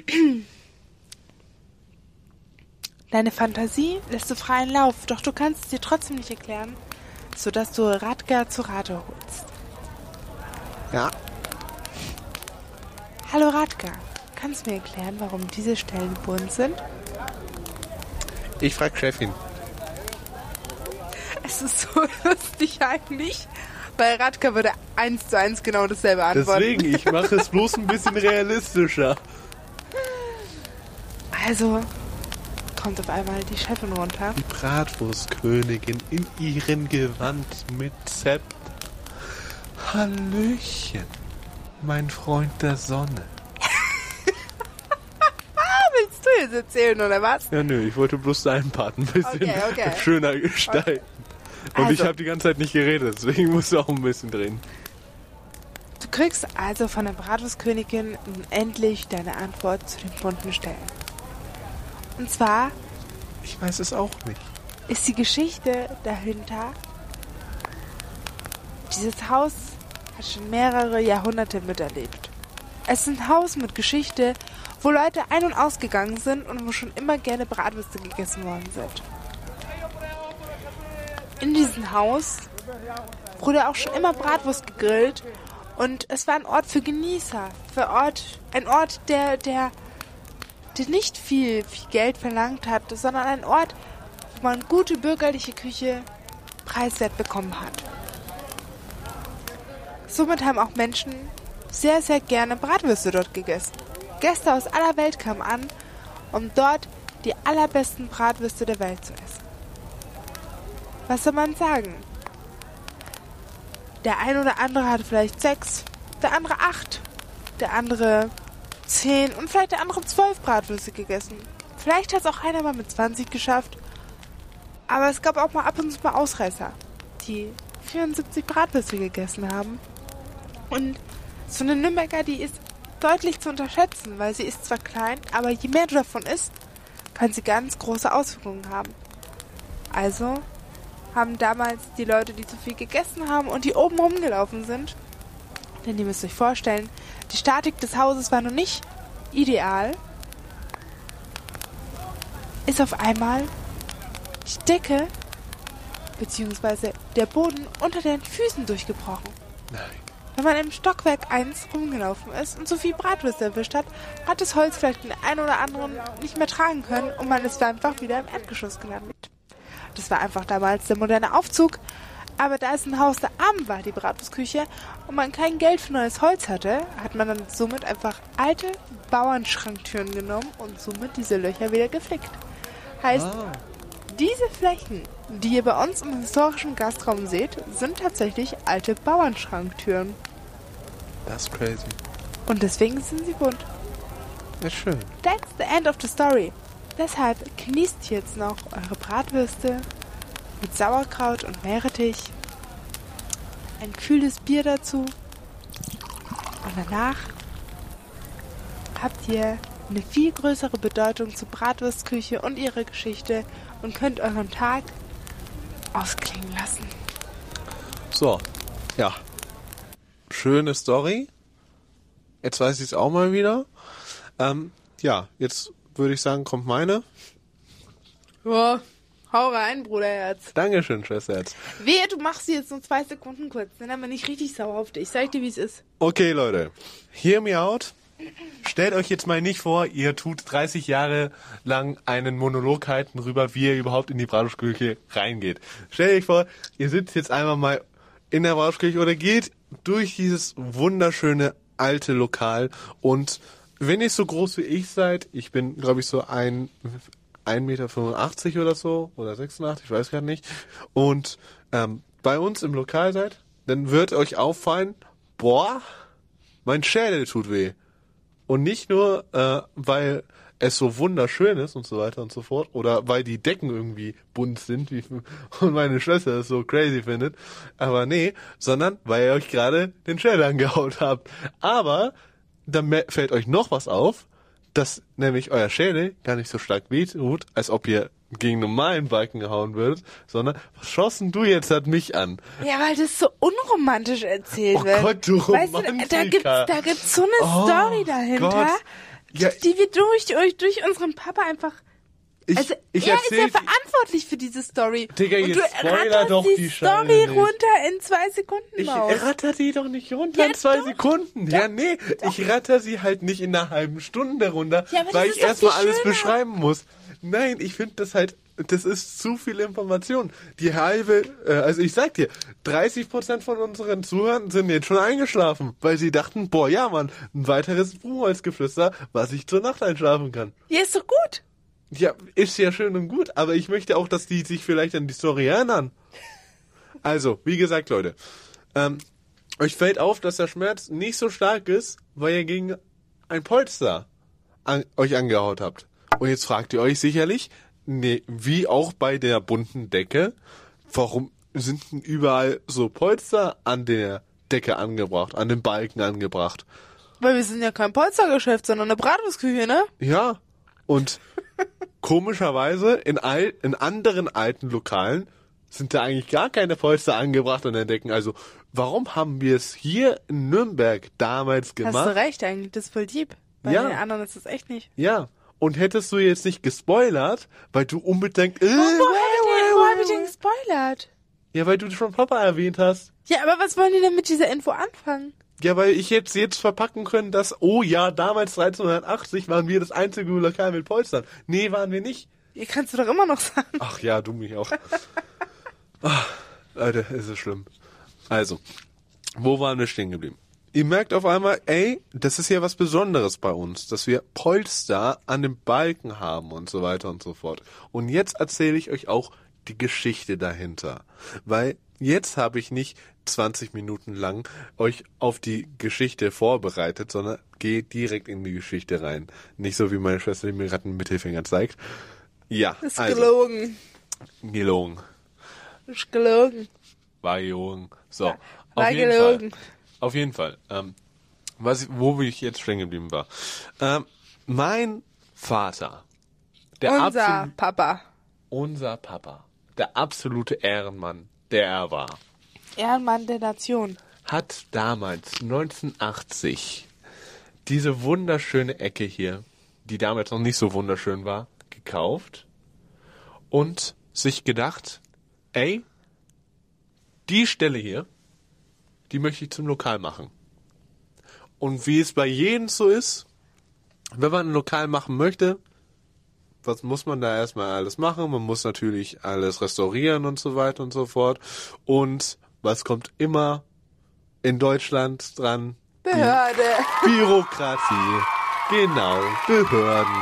Deine Fantasie lässt du freien Lauf, doch du kannst es dir trotzdem nicht erklären, sodass du Radka zu Rate holst. Ja. Hallo Radka, kannst du mir erklären, warum diese Stellen bunt sind? Ich frag Chefin. Es ist so lustig eigentlich, weil Radka würde eins zu eins genau dasselbe antworten. Deswegen, ich mache es bloß ein bisschen realistischer. Also kommt auf einmal die Chefin runter. Die Bratwurstkönigin in ihrem Gewand mit Zepter. Hallöchen, mein Freund der Sonne. Willst du jetzt erzählen, oder was? Ja, nö, ich wollte bloß deinen Part ein bisschen Okay, okay. schöner gestalten. Und Also. ich habe die ganze Zeit nicht geredet, deswegen musst du auch ein bisschen drehen. Du kriegst also von der Bratwurstkönigin nun endlich deine Antwort zu den bunten Stellen. Und zwar Ich weiß es auch nicht. ist die Geschichte dahinter, dieses Haus hat schon mehrere Jahrhunderte miterlebt. Es ist ein Haus mit Geschichte, wo Leute ein- und ausgegangen sind und wo schon immer gerne Bratwürste gegessen worden sind. In diesem Haus wurde auch schon immer Bratwurst gegrillt Und es war ein Ort für Genießer, für Ort, ein Ort, der, der, der nicht viel, viel Geld verlangt hat, sondern ein Ort, wo man gute bürgerliche Küche preiswert bekommen hat. Somit haben auch Menschen sehr, sehr gerne Bratwürste dort gegessen. Gäste aus aller Welt kamen an, um dort die allerbesten Bratwürste der Welt zu essen. Was soll man sagen? Der ein oder andere hatte vielleicht sechs, der andere acht, der andere zehn und vielleicht der andere zwölf Bratwürste gegessen. Vielleicht hat es auch einer mal mit zwanzig geschafft. Aber es gab auch mal ab und zu mal Ausreißer, die vierundsiebzig Bratwürste gegessen haben. Und so eine Nürnberger, die ist deutlich zu unterschätzen, weil sie ist zwar klein, aber je mehr du davon isst, kann sie ganz große Auswirkungen haben. Also haben damals die Leute, die zu viel gegessen haben und die oben rumgelaufen sind, denn ihr müsst euch vorstellen, die Statik des Hauses war noch nicht ideal, ist auf einmal die Decke bzw. der Boden unter den Füßen durchgebrochen. Nein. Wenn man im Stockwerk eins rumgelaufen ist und so viel Bratwürste erwischt hat, hat das Holz vielleicht den einen oder anderen nicht mehr tragen können und man ist einfach wieder im Erdgeschoss gelandet. Das war einfach damals der moderne Aufzug. Aber da es ein Haus der Armen war, die Bratwurstküche, und man kein Geld für neues Holz hatte, hat man dann somit einfach alte Bauernschranktüren genommen und somit diese Löcher wieder geflickt. Heißt, Ah. diese Flächen, die ihr bei uns im historischen Gastraum seht, sind tatsächlich alte Bauernschranktüren. Das ist crazy. Und deswegen sind sie bunt. Ist schön. That's the end of the story. Deshalb genießt jetzt noch eure Bratwürste mit Sauerkraut und Meerrettich, ein kühles Bier dazu und danach habt ihr eine viel größere Bedeutung zur Bratwurstküche und ihrer Geschichte und könnt euren Tag ausklingen lassen. So, ja. Schöne Story. Jetzt weiß ich es auch mal wieder. Ähm, ja, jetzt würde ich sagen, kommt meine. Ja, hau rein, Bruderherz. Dankeschön, Schwesterherz. Wehe, du machst sie jetzt nur zwei Sekunden kurz, dann bin ich richtig sauer auf dich. Sag dir, wie es ist. Okay, Leute. Hear me out. Stellt euch jetzt mal nicht vor, ihr tut dreißig Jahre lang einen Monolog halten darüber, wie ihr überhaupt in die Bratwurstküche reingeht. Stellt euch vor, ihr sitzt jetzt einmal mal in der Bratwurstküche oder geht durch dieses wunderschöne alte Lokal und wenn ihr so groß wie ich seid, ich bin, glaube ich, so ein ein Meter fünfundachtzig oder so, oder sechsundachtzig, ich weiß gar nicht, und ähm, bei uns im Lokal seid, dann wird euch auffallen, boah, mein Schädel tut weh. Und nicht nur, äh, weil es so wunderschön ist und so weiter und so fort, oder weil die Decken irgendwie bunt sind, wie und meine Schwester das so crazy findet, aber nee, sondern weil ihr euch gerade den Schädel angehaut habt. Aber dann fällt euch noch was auf, dass nämlich euer Schädel gar nicht so stark wehtut, als ob ihr gegen normalen Balken gehauen würdet, sondern was schossen du jetzt hat mich an? Ja, weil das so unromantisch erzählt Oh wird. Gott, du weißt du, Romantiker. da gibt's, da gibt's so eine Oh Story dahinter, Gott. Ja, die wir durch, durch, durch unseren Papa einfach... ich, also ich er ist ja erzähl, verantwortlich für diese Story. Digga, und jetzt du spoiler ratterst doch die, die Story Scheiße nicht. runter in zwei Sekunden, ich Maus. ratter die doch nicht runter Ja, in zwei doch, Sekunden. doch, ja, nee, ich ratter sie halt nicht in einer halben Stunde runter, Ja, aber das weil ist ich doch erstmal viel alles schöner. beschreiben muss. Nein, ich finde das halt, das ist zu viel Information. Die halbe, äh, also ich sag dir, dreißig Prozent von unseren Zuhörern sind jetzt schon eingeschlafen, weil sie dachten, boah, ja Mann, ein weiteres Buchholzgeflüster, was ich zur Nacht einschlafen kann. Ja, ist doch gut. Ja, ist ja schön und gut, aber ich möchte auch, dass die sich vielleicht an die Story erinnern. Also, wie gesagt, Leute, ähm, euch fällt auf, dass der Schmerz nicht so stark ist, weil ihr gegen ein Polster an, euch angehaut habt. Und jetzt fragt ihr euch sicherlich, nee, wie auch bei der bunten Decke, warum sind denn überall so Polster an der Decke angebracht, an den Balken angebracht? Weil wir sind ja kein Polstergeschäft, sondern eine Bratwurstküche, ne? Ja, und komischerweise in, all, in anderen alten Lokalen sind da eigentlich gar keine Polster angebracht an den Decken. Also warum haben wir es hier in Nürnberg damals gemacht? Hast du recht eigentlich, das ist voll deep. Bei Ja. den anderen ist das echt nicht. Ja, und hättest du jetzt nicht gespoilert, weil du unbedingt... Äh, Wo, wo hab ich denn gespoilert? ja, weil du schon Papa erwähnt hast. Ja, aber was wollen die denn mit dieser Info anfangen? Ja, weil ich jetzt jetzt verpacken können, dass, oh ja, damals dreizehnhundertachtzig waren wir das einzige Lokal mit Polstern. Nee, waren wir nicht. Ihr kannst du doch immer noch sagen. Ach ja, du mich auch. Ach, Leute, es ist schlimm. Also, wo waren wir stehen geblieben? Ihr merkt auf einmal, ey, das ist ja was Besonderes bei uns, dass wir Polster an den Balken haben und so weiter und so fort. Und jetzt erzähle ich euch auch die Geschichte dahinter. Weil jetzt habe ich nicht zwanzig Minuten lang euch auf die Geschichte vorbereitet, sondern gehe direkt in die Geschichte rein. Nicht so wie meine Schwester, die mir gerade einen Mittelfinger zeigt. Ja, Das ist also, gelogen. gelogen. Das ist gelogen. War gelogen. So, War auf jeden gelogen. Fall. Auf jeden Fall. Ähm, was ich, wo ich jetzt stehen geblieben war. Ähm, mein Vater, der Unser absolut, Papa. unser Papa, der absolute Ehrenmann, der er war, Ehrenmann der Nation. hat damals neunzehnhundertachtzig diese wunderschöne Ecke hier, die damals noch nicht so wunderschön war, gekauft und sich gedacht, ey, die Stelle hier, die möchte ich zum Lokal machen. Und wie es bei jedem so ist, wenn man ein Lokal machen möchte, was muss man da erstmal alles machen? Man muss natürlich alles restaurieren und so weiter und so fort. Und was kommt immer in Deutschland dran? Behörde. Die Bürokratie. Genau, Behörden.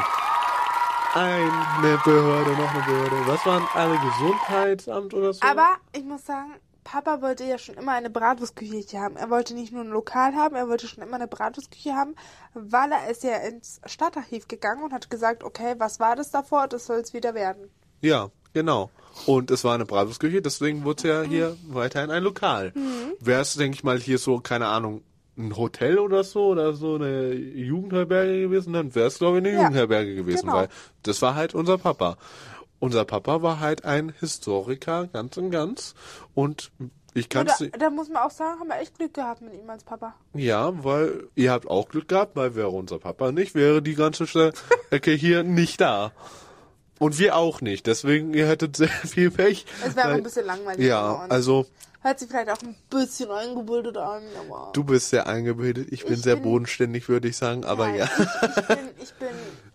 Eine Behörde, noch eine Behörde. Was waren alle? Gesundheitsamt oder so? Aber ich muss sagen, Papa wollte ja schon immer eine Bratwurstküche hier haben. Er wollte nicht nur ein Lokal haben, er wollte schon immer eine Bratwurstküche haben, weil er ist ja ins Stadtarchiv gegangen und hat gesagt, okay, was war das davor? Das soll es wieder werden. Ja, genau. Und es war eine Bratwurstküche, deswegen wurde es ja hier weiterhin ein Lokal. Mhm. Wäre es, denke ich mal, hier so, keine Ahnung, ein Hotel oder so oder so eine Jugendherberge gewesen, dann wäre es, glaube ich, eine Ja, Jugendherberge gewesen, genau. weil das war halt unser Papa. Unser Papa war halt ein Historiker, ganz und ganz. Und ich kann Da, da muss man auch sagen, haben wir echt Glück gehabt mit ihm als Papa. Ja, weil ihr habt auch Glück gehabt, weil wäre unser Papa nicht, wäre die ganze Ecke hier nicht da. Und wir auch nicht. Deswegen, ihr hättet sehr viel Pech. Es wäre weil- ein bisschen langweilig Ja, geworden. also Hört sich vielleicht auch ein bisschen eingebildet an, aber... du bist sehr eingebildet, ich bin Ich sehr bin- bodenständig, würde ich sagen, aber Nein, ja. Ich, ich, bin, ich bin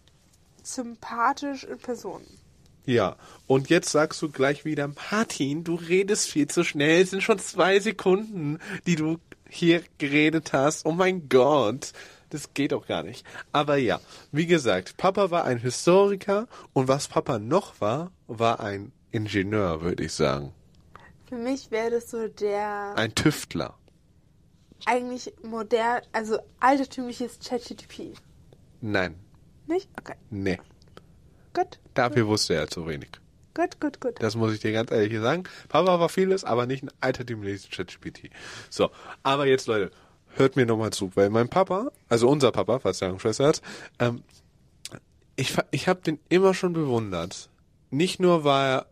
sympathisch in Person. Ja, und jetzt sagst du gleich wieder, Martin, du redest viel zu schnell, es sind schon zwei Sekunden, die du hier geredet hast. Oh mein Gott, das geht doch gar nicht. Aber ja, wie gesagt, Papa war ein Historiker und was Papa noch war, war ein Ingenieur, würde ich sagen. Für mich wäre das so der Ein Tüftler. eigentlich modern, also altertümliches ChatGPT. Nein, Nicht? Okay, nee, gut, dafür wusste er zu wenig. gut, gut, gut. Das muss ich dir ganz ehrlich sagen. Papa war vieles, aber nicht ein altertümliches ChatGPT. So, aber jetzt, Leute, hört mir nochmal zu, weil mein Papa, also unser Papa, falls er eine Schwester hat, ähm, ich, fa- ich habe den immer schon bewundert. Nicht nur war er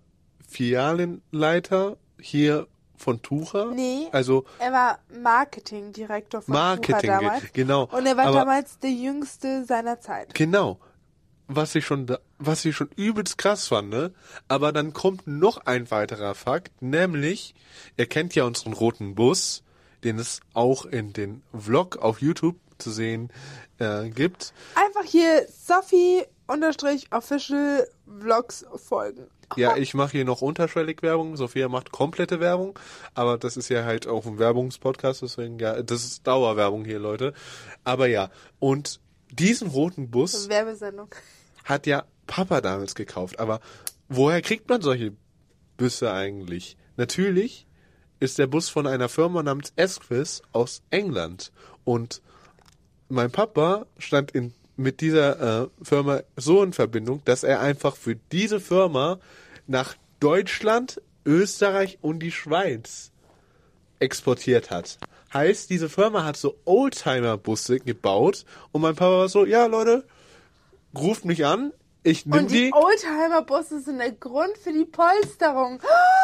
Filialenleiter hier von Tucher, Nee, also er war Marketingdirektor von Marketing, Tucher damals. ge- genau. Und er war aber, damals der Jüngste seiner Zeit. Genau. Was ich schon, da, was ich schon übelst krass fand, ne? Aber dann kommt noch ein weiterer Fakt, nämlich, ihr kennt ja unseren roten Bus, den es auch in den Vlog auf YouTube zu sehen äh, gibt. Einfach hier Sophie unterstrich official Vlogs folgen. Ja, ich mache hier noch unterschwellig Werbung, Sophia macht komplette Werbung, aber das ist ja halt auch ein Werbungspodcast, deswegen, ja, das ist Dauerwerbung hier, Leute. Aber ja, und diesen roten Bus Werbesendung. hat ja Papa damals gekauft. Aber woher kriegt man solche Busse eigentlich? Natürlich ist der Bus von einer Firma namens Esquis aus England. Und mein Papa stand in, mit dieser äh, Firma so in Verbindung, dass er einfach für diese Firma nach Deutschland, Österreich und die Schweiz exportiert hat. Heißt, diese Firma hat so Oldtimer-Busse gebaut und mein Papa war so, ja Leute, ruft mich an, ich nimm Und die die. Oldtimer-Busse sind der Grund für die Polsterung.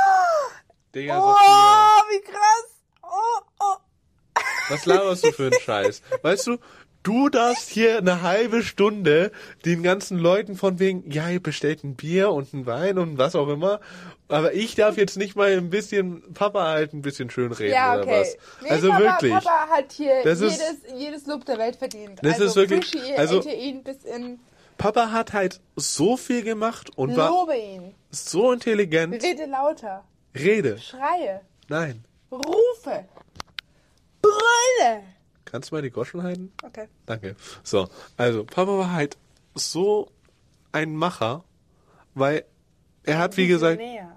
Digga, Oh, Sophia, wie krass. Oh, oh. was laberst du für einen Scheiß? Weißt du, Du darfst hier eine halbe Stunde den ganzen Leuten von wegen, ja, ihr bestellt ein Bier und einen Wein und was auch immer, aber ich darf jetzt nicht mal ein bisschen, Papa halt ein bisschen schön reden Ja, oder okay. was. Nee, Also Papa, wirklich. Papa hat hier Das jedes, ist- jedes Lob der Welt verdient. Das also ist wirklich- pushe also- ihn bis in... Papa hat halt so viel gemacht und war Lobe ihn. so intelligent. Rede lauter. Rede. Schreie. Nein. Rufe. Brülle. Kannst du mal die Goschen halten? Okay. Danke. So, also Papa war halt so ein Macher, weil er hat, wie gesagt, Visionär.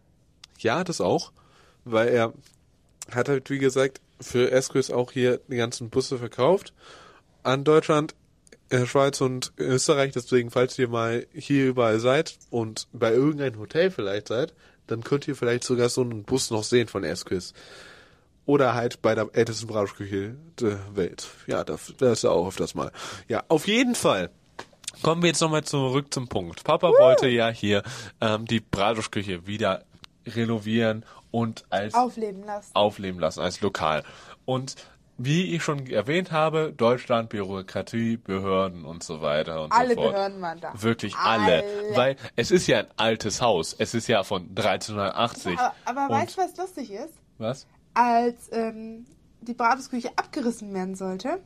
ja, das auch, weil er hat halt, wie gesagt, für Esquis auch hier die ganzen Busse verkauft an Deutschland, äh, Schweiz und Österreich. Deswegen, falls ihr mal hier überall seid und bei irgendeinem Hotel vielleicht seid, dann könnt ihr vielleicht sogar so einen Bus noch sehen von Esquis. Oder halt bei der ältesten Brauschküche der Welt. Ja, da, da ist er auch öfters mal. Ja, auf jeden Fall. Kommen wir jetzt nochmal zurück zum Punkt. Papa wollte ja hier ähm, die Bratwurstküche wieder renovieren und als Aufleben lassen. aufleben lassen, als Lokal. Und wie ich schon erwähnt habe, Deutschland, Bürokratie, Behörden und so weiter und Alle so fort. Behörden waren da. Wirklich alle. Alle. Weil es ist ja ein altes Haus. Es ist ja von dreizehnhundertachtzig. Aber, aber Und- weißt du, was lustig ist? Was? Als ähm, die Bratwurstküche abgerissen werden sollte,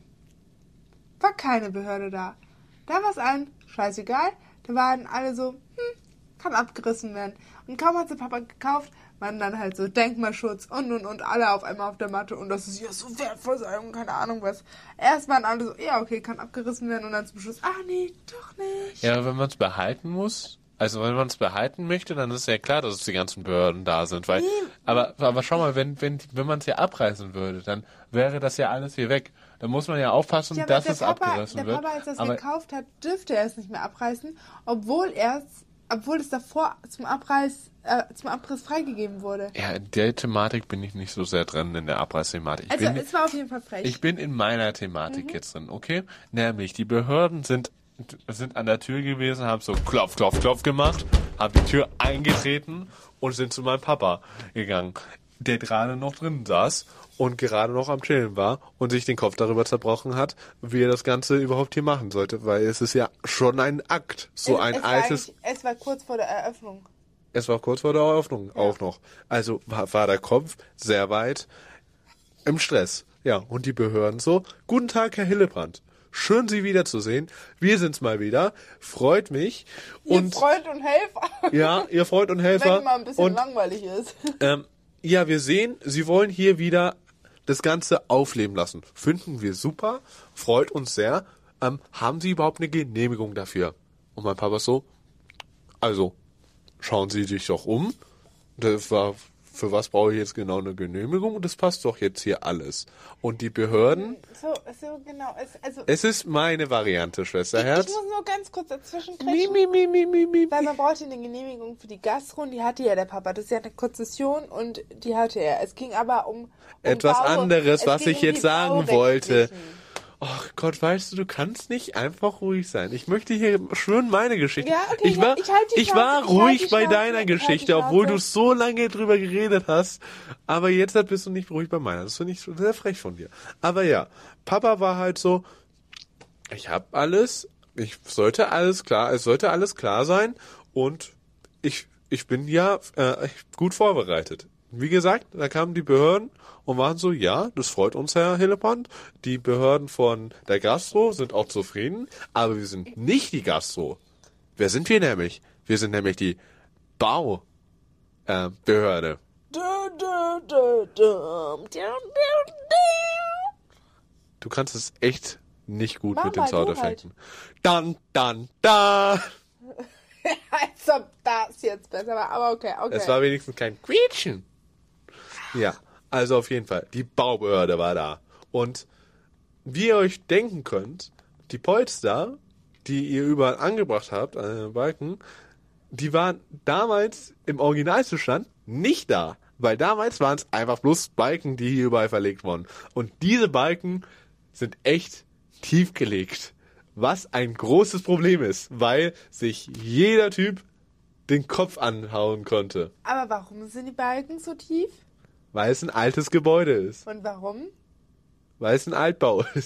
war keine Behörde da. Da war es allen scheißegal. Da waren alle so, hm, kann abgerissen werden. Und kaum hat sie Papa gekauft, waren dann halt so Denkmalschutz und und und alle auf einmal auf der Matte und das ist ja so wertvoll sei und keine Ahnung was. Erst waren alle so, ja okay, kann abgerissen werden und dann zum Schluss, ach nee, doch nicht. Ja, wenn man es behalten muss, also wenn man es behalten möchte, dann ist ja klar, dass die ganzen Behörden da sind. Weil, aber, aber schau mal, wenn, wenn, wenn man es ja abreißen würde, dann wäre das ja alles hier weg. Da muss man ja aufpassen, Ja, aber dass der es Papa, abgerissen der wird. Papa, als er es aber gekauft hat, dürfte er es nicht mehr abreißen, obwohl er es, obwohl es davor zum Abreiß, äh, zum Abriss freigegeben wurde. ja, in der Thematik bin ich nicht so sehr drin, in der Abreißthematik. Ich Also bin, es war auf jeden Fall frech. Ich bin in meiner Thematik jetzt drin, okay? Nämlich, die Behörden sind, sind an der Tür gewesen, haben so klopf, klopf, klopf gemacht, haben die Tür eingetreten und sind zu meinem Papa gegangen, der gerade noch drin saß und gerade noch am Chillen war und sich den Kopf darüber zerbrochen hat, wie er das Ganze überhaupt hier machen sollte, weil es ist ja schon ein Akt, so es, ein es war altes... eigentlich- Es war kurz vor der Eröffnung. Es war kurz vor der Eröffnung auch noch. Also war, war der Kopf sehr weit im Stress. Ja, und die Behörden so, guten Tag, Herr Hillebrand. Schön, Sie wiederzusehen. Wir sind's mal wieder. Freut mich. Und Ihr Freund und Helfer. ja, Ihr Freund und Wenn Helfer. mal ein bisschen Und langweilig ist. ähm, ja, wir sehen, Sie wollen hier wieder das Ganze aufleben lassen. Finden wir super, freut uns sehr. Ähm, haben Sie überhaupt eine Genehmigung dafür? Und mein Papa so, also, schauen Sie sich doch um. Das war, für was brauche ich jetzt genau eine Genehmigung? Das passt doch jetzt hier alles. Und die Behörden, So, so genau. Es, also, es ist meine Variante, ich, Schwesterherz. ich muss nur ganz kurz dazwischen Mi, quetschen. mi, mi, mi, mi, mi. Weil man brauchte eine Genehmigung für die Gastro und die hatte ja der Papa. Das ist ja eine Konzession und die hatte er. Es ging aber um, um Etwas Bau- anderes, es was ging ich um jetzt die sagen wollte. baurechtlichen. Ach Gott, weißt du, du kannst nicht einfach ruhig sein. Ich möchte hier schön meine Geschichte. Ja, okay, ich ja, war, ich halt die ich war Schnauze, ich halt ruhig die bei Schnauze, deiner ich halt die Geschichte, obwohl du Schnauze. so lange drüber geredet hast. Aber jetzt bist du nicht ruhig bei meiner. Das finde ich sehr frech von dir. Aber ja, Papa war halt so, ich habe alles, ich sollte alles klar, es sollte alles klar sein und ich, ich bin ja äh, gut vorbereitet. Wie gesagt, da kamen die Behörden und waren so, ja, das freut uns, Herr Hillebrand. Die Behörden von der Gastro sind auch zufrieden, aber wir sind nicht die Gastro. Wer sind wir nämlich? Wir sind nämlich die Baubehörde. Äh, Behörde. Du, du, du, du, du, du, du. Du kannst es echt nicht gut Mach mit den mal, du Soundeffekten. Dann, dann, da. Als ob das jetzt besser war. Aber okay, okay. Es war wenigstens kein Quietschen. Ja, also auf jeden Fall. Die Baubehörde war da. Und wie ihr euch denken könnt, die Polster, die ihr überall angebracht habt, an den Balken, die waren damals im Originalzustand nicht da. Weil damals waren es einfach bloß Balken, die hier überall verlegt wurden. Und diese Balken sind echt tief gelegt. Was ein großes Problem ist, weil sich jeder Typ den Kopf anhauen konnte. Aber warum sind die Balken so tief? Weil es ein altes Gebäude ist. Und warum? Weil es ein Altbau ist.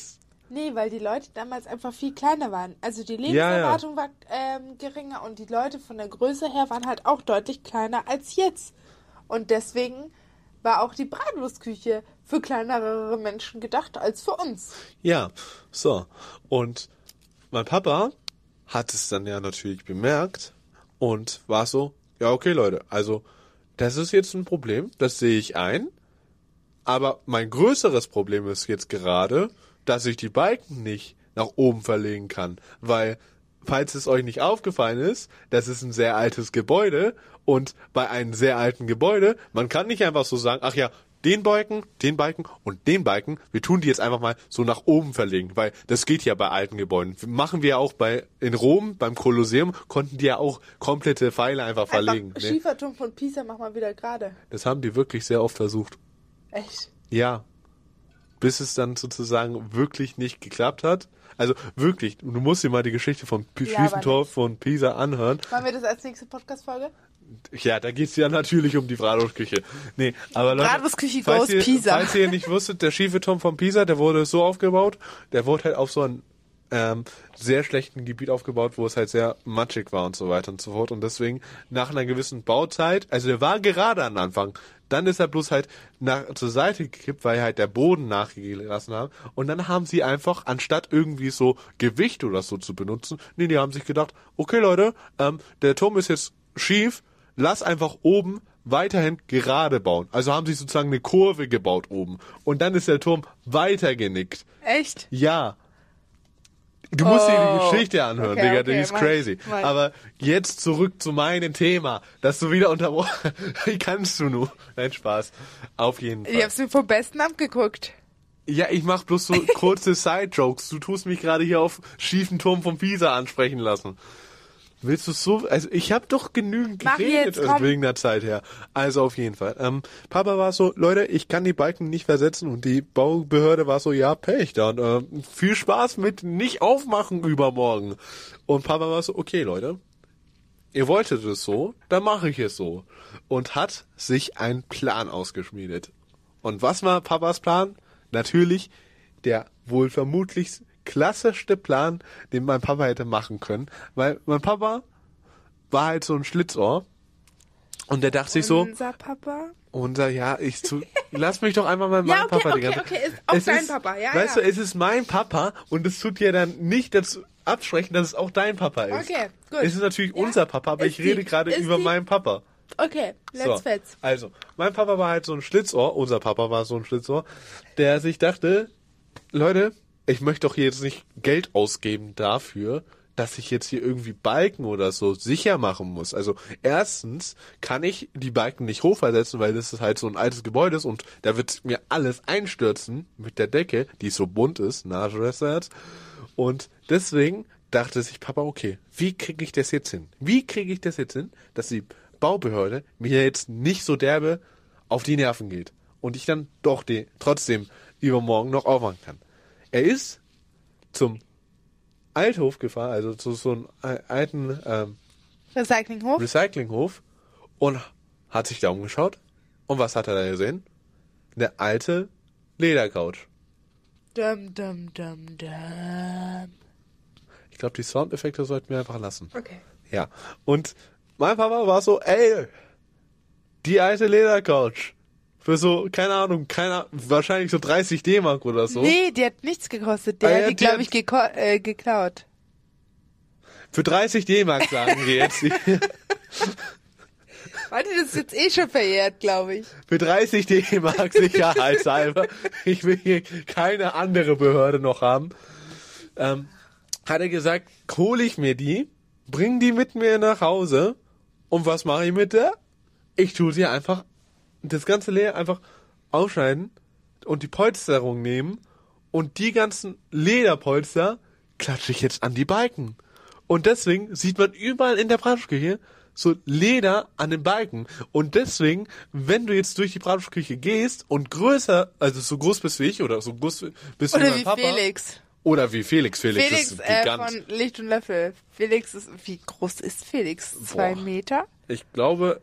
Nee, weil die Leute damals einfach viel kleiner waren. Also die Lebenserwartung ja, ja. war ähm, geringer und die Leute von der Größe her waren halt auch deutlich kleiner als jetzt. Und deswegen war auch die Bratwurstküche für kleinere Menschen gedacht als für uns. Ja, so. Und mein Papa hat es dann ja natürlich bemerkt und war so, ja okay Leute, also das ist jetzt ein Problem, das sehe ich ein. Aber mein größeres Problem ist jetzt gerade, dass ich die Balken nicht nach oben verlegen kann. Weil, falls es euch nicht aufgefallen ist, das ist ein sehr altes Gebäude und bei einem sehr alten Gebäude, man kann nicht einfach so sagen, ach ja, den Balken, den Balken und den Balken, wir tun die jetzt einfach mal so nach oben verlegen, weil das geht ja bei alten Gebäuden. Machen wir ja auch bei in Rom, beim Kolosseum, konnten die ja auch komplette Pfeile einfach verlegen. Einfach Schieferturm von Pisa, mach mal wieder gerade. Das haben die wirklich sehr oft versucht. Echt? Ja. Bis es dann sozusagen wirklich nicht geklappt hat. Also wirklich, du musst dir mal die Geschichte vom Schieferturm von Pisa anhören. Machen wir das als nächste Podcast-Folge? Ja, da geht's ja natürlich um die Bratwurstküche. Nee, aber Leute, Bratwurstküche falls goes ihr, Pisa. Falls ihr nicht wusstet, der Schieferturm von Pisa, der wurde so aufgebaut, der wurde halt auf so einem ähm, sehr schlechten Gebiet aufgebaut, wo es halt sehr matschig war und so weiter und so fort. Und deswegen nach einer gewissen Bauzeit, also der war gerade am Anfang, dann ist er bloß halt nach, zur Seite gekippt, weil halt der Boden nachgelassen haben. Und dann haben sie einfach, anstatt irgendwie so Gewicht oder so zu benutzen, nee, die haben sich gedacht, okay Leute, ähm, der Turm ist jetzt schief, lass einfach oben weiterhin gerade bauen. Also haben sie sozusagen eine Kurve gebaut oben. Und dann ist der Turm weitergenickt. Echt? Ja. Du musst Oh. dir die Geschichte anhören, Okay, Digga, okay, die ist mein- crazy. mein- Aber jetzt zurück zu meinem Thema, dass du wieder unterbrochen. Wie kannst du nur? Nein, Spaß. Auf jeden Fall. Ich hab's mir vom Besten abgeguckt. Ja, ich mach bloß so kurze Side-Jokes. Du tust mich gerade hier auf schiefen Turm von Pisa ansprechen lassen. Willst du so? Also ich habe doch genügend Mach geredet jetzt, komm. wegen der Zeit her. Also auf jeden Fall. Ähm, Papa war so, Leute, ich kann die Balken nicht versetzen und die Baubehörde war so, ja, Pech dann. Äh, viel Spaß mit nicht aufmachen übermorgen. Und Papa war so, okay, Leute, ihr wolltet es so, dann mache ich es so. Und hat sich einen Plan ausgeschmiedet. Und was war Papas Plan? Natürlich der wohl vermutlich klassischste Plan, den mein Papa hätte machen können, weil mein Papa war halt so ein Schlitzohr und der dachte sich so, Unser Papa? unser, ja, ich zu, lass mich doch einmal mal meinen Ja, okay, Papa die okay, ganze okay, ist auch Es dein ist, Papa, ja, Weißt ja. du, es ist mein Papa und es tut dir dann nicht dazu absprechen, dass es auch dein Papa ist. Okay, gut. Es ist natürlich Ja, unser Papa, aber ist ich rede die- gerade ist über die- meinen Papa. Okay, let's So, fetz. also, mein Papa war halt so ein Schlitzohr, unser Papa war so ein Schlitzohr, der sich dachte, Leute, ich möchte doch hier jetzt nicht Geld ausgeben dafür, dass ich jetzt hier irgendwie Balken oder so sicher machen muss. Also erstens kann ich die Balken nicht hochversetzen, weil das ist halt so ein altes Gebäude ist und da wird mir alles einstürzen mit der Decke, die so bunt ist, na, Schwester. Und deswegen dachte sich Papa, okay, wie kriege ich das jetzt hin? Wie kriege ich das jetzt hin, dass die Baubehörde mir jetzt nicht so derbe auf die Nerven geht und ich dann doch die trotzdem übermorgen noch aufmachen kann? Er ist zum Althof gefahren, also zu so einem alten ähm, Recyclinghof? Recyclinghof und hat sich da umgeschaut. Und was hat er da gesehen? Eine alte Ledercouch. Dum, dum, dum, dum. Ich glaube, die Soundeffekte sollten wir einfach lassen. Okay. Ja. Und mein Papa war so, ey, die alte Ledercouch. Für so, keine Ahnung, keine, wahrscheinlich so dreißig D-Mark oder so. Nee, die hat nichts gekostet. Der Ah ja, hat die, die glaube hat- ich, geko- äh, geklaut. Für dreißig D-Mark sagen wir jetzt. Warte, das ist jetzt eh schon verjährt, glaube ich. Für dreißig D-Mark sicherheitshalber. Ich will hier keine andere Behörde noch haben. Ähm, hat er gesagt, hole ich mir die, bring die mit mir nach Hause. Und was mache ich mit der? Ich tue sie einfach, das ganze Leder einfach ausschneiden und die Polsterung nehmen. Und die ganzen Lederpolster klatsche ich jetzt an die Balken. Und deswegen sieht man überall in der Bratwurstküche so Leder an den Balken. Und deswegen, wenn du jetzt durch die Bratwurstküche gehst und größer, also so groß bist wie ich oder so groß bist wie Oder mein wie Papa. Felix. Oder wie Felix. Felix, Felix ist äh, gigant. von Licht und Löffel. Felix ist, wie groß ist Felix? Zwei Boah. Meter? Ich glaube,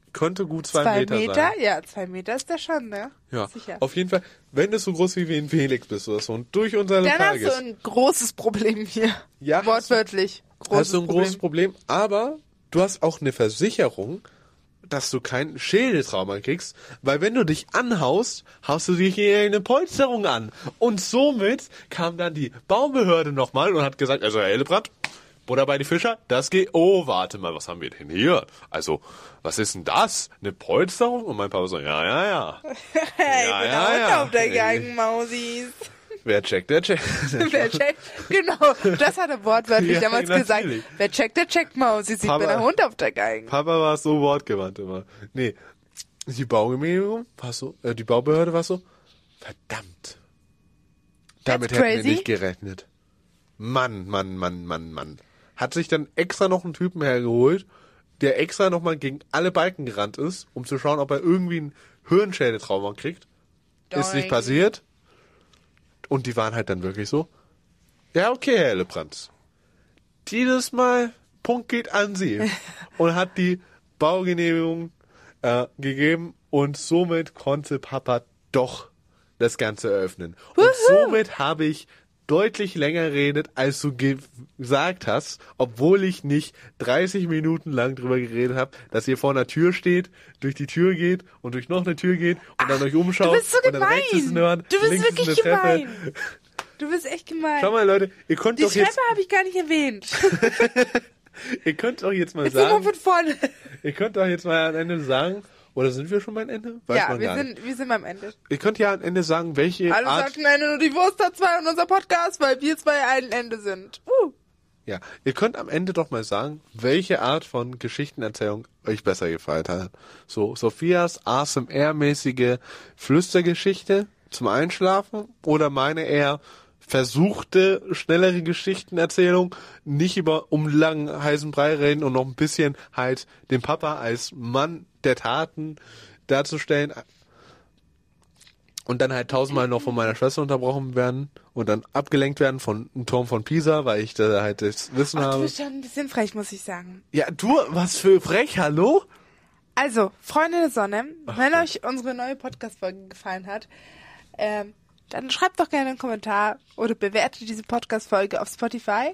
könnte gut zwei, Zwei Meter, Meter? sein. Ja, zwei Meter ist der schon, ne? Ja, Sicher. auf jeden Fall, wenn du so groß wie ein Felix bist oder so und durch unser Dann Lokal hast du gehst, ein großes Problem hier. Ja, Wortwörtlich. Großes hast du ein großes Problem, aber du hast auch eine Versicherung, dass du kein Schädeltrauma kriegst, weil wenn du dich anhaust, haust du dich hier eine Polsterung an. Und somit kam dann die Baubehörde nochmal und hat gesagt, also Herr Hillebrand, Butter bei die Fischer, das geht, oh, warte mal, was haben wir denn hier? Also, was ist denn das? Eine Polsterung? Und mein Papa so, ja, ja, ja. Hey, Ja, ich bin ja, auch ja. auf der Geigenmausis. Wer checkt, der checkt. Wer checkt? Genau, das hat er wortwörtlich Ja, damals gesagt. natürlich. Wer checkt, der checkt Mausis. Ich Papa- bin der Hund auf der Geigen. Papa war so wortgewandt immer. Nee, die Baugenehmigung war so, äh, die Baubehörde war so, verdammt. Damit That's hätten wir crazy. nicht gerechnet. Mann, Mann, Mann, Mann, Mann. Hat sich dann extra noch einen Typen hergeholt, der extra nochmal gegen alle Balken gerannt ist, um zu schauen, ob er irgendwie einen Hirnschädeltrauma kriegt. Ist nicht Doing. passiert. Und die waren halt dann wirklich so, ja, okay, Herr Hillebrand. Dieses Mal, Punkt geht an Sie. Und hat die Baugenehmigung äh, gegeben und somit konnte Papa doch das Ganze eröffnen. Und somit habe ich deutlich länger geredet, als du ge gesagt hast, obwohl ich nicht dreißig Minuten lang drüber geredet habe, dass ihr vor einer Tür steht, durch die Tür geht und durch noch eine Tür geht und dann euch umschaut. Du bist so und dann rechts ist eine Wand, gemein. Du bist links ist wirklich eine Treppe. gemein. Du bist echt gemein. Schau mal, Leute, ihr könnt Die doch jetzt, Treppe habe ich gar nicht erwähnt. ihr könnt doch jetzt mal Jetzt sind wir sagen, von vorne. ihr könnt doch jetzt mal am Ende sagen, oder sind wir schon beim Ende? Weiß Ja, man wir gar nicht. sind, wir sind am Ende. Ihr könnt ja am Ende sagen, welche Alle Art, sagten Ende, nur die Wurst hat zwei und unser Podcast, weil wir zwei ein Ende sind. Uh. ja, ihr könnt am Ende doch mal sagen, welche Art von Geschichtenerzählung euch besser gefallen hat. So, Sophias A S M R-mäßige Flüstergeschichte zum Einschlafen oder meine eher versuchte, schnellere Geschichtenerzählung, nicht über um langen heißen Brei reden und noch ein bisschen halt den Papa als Mann der Taten darzustellen und dann halt tausendmal noch von meiner Schwester unterbrochen werden und dann abgelenkt werden von einem Turm von Pisa, weil ich da halt das Wissen Ach, du habe. bist schon ein bisschen frech, muss ich sagen. Ja, du, was für frech, hallo? Also, Freunde der Sonne, wenn euch unsere neue Podcast-Folge gefallen hat, ähm, dann schreibt doch gerne einen Kommentar oder bewertet diese Podcast-Folge auf Spotify.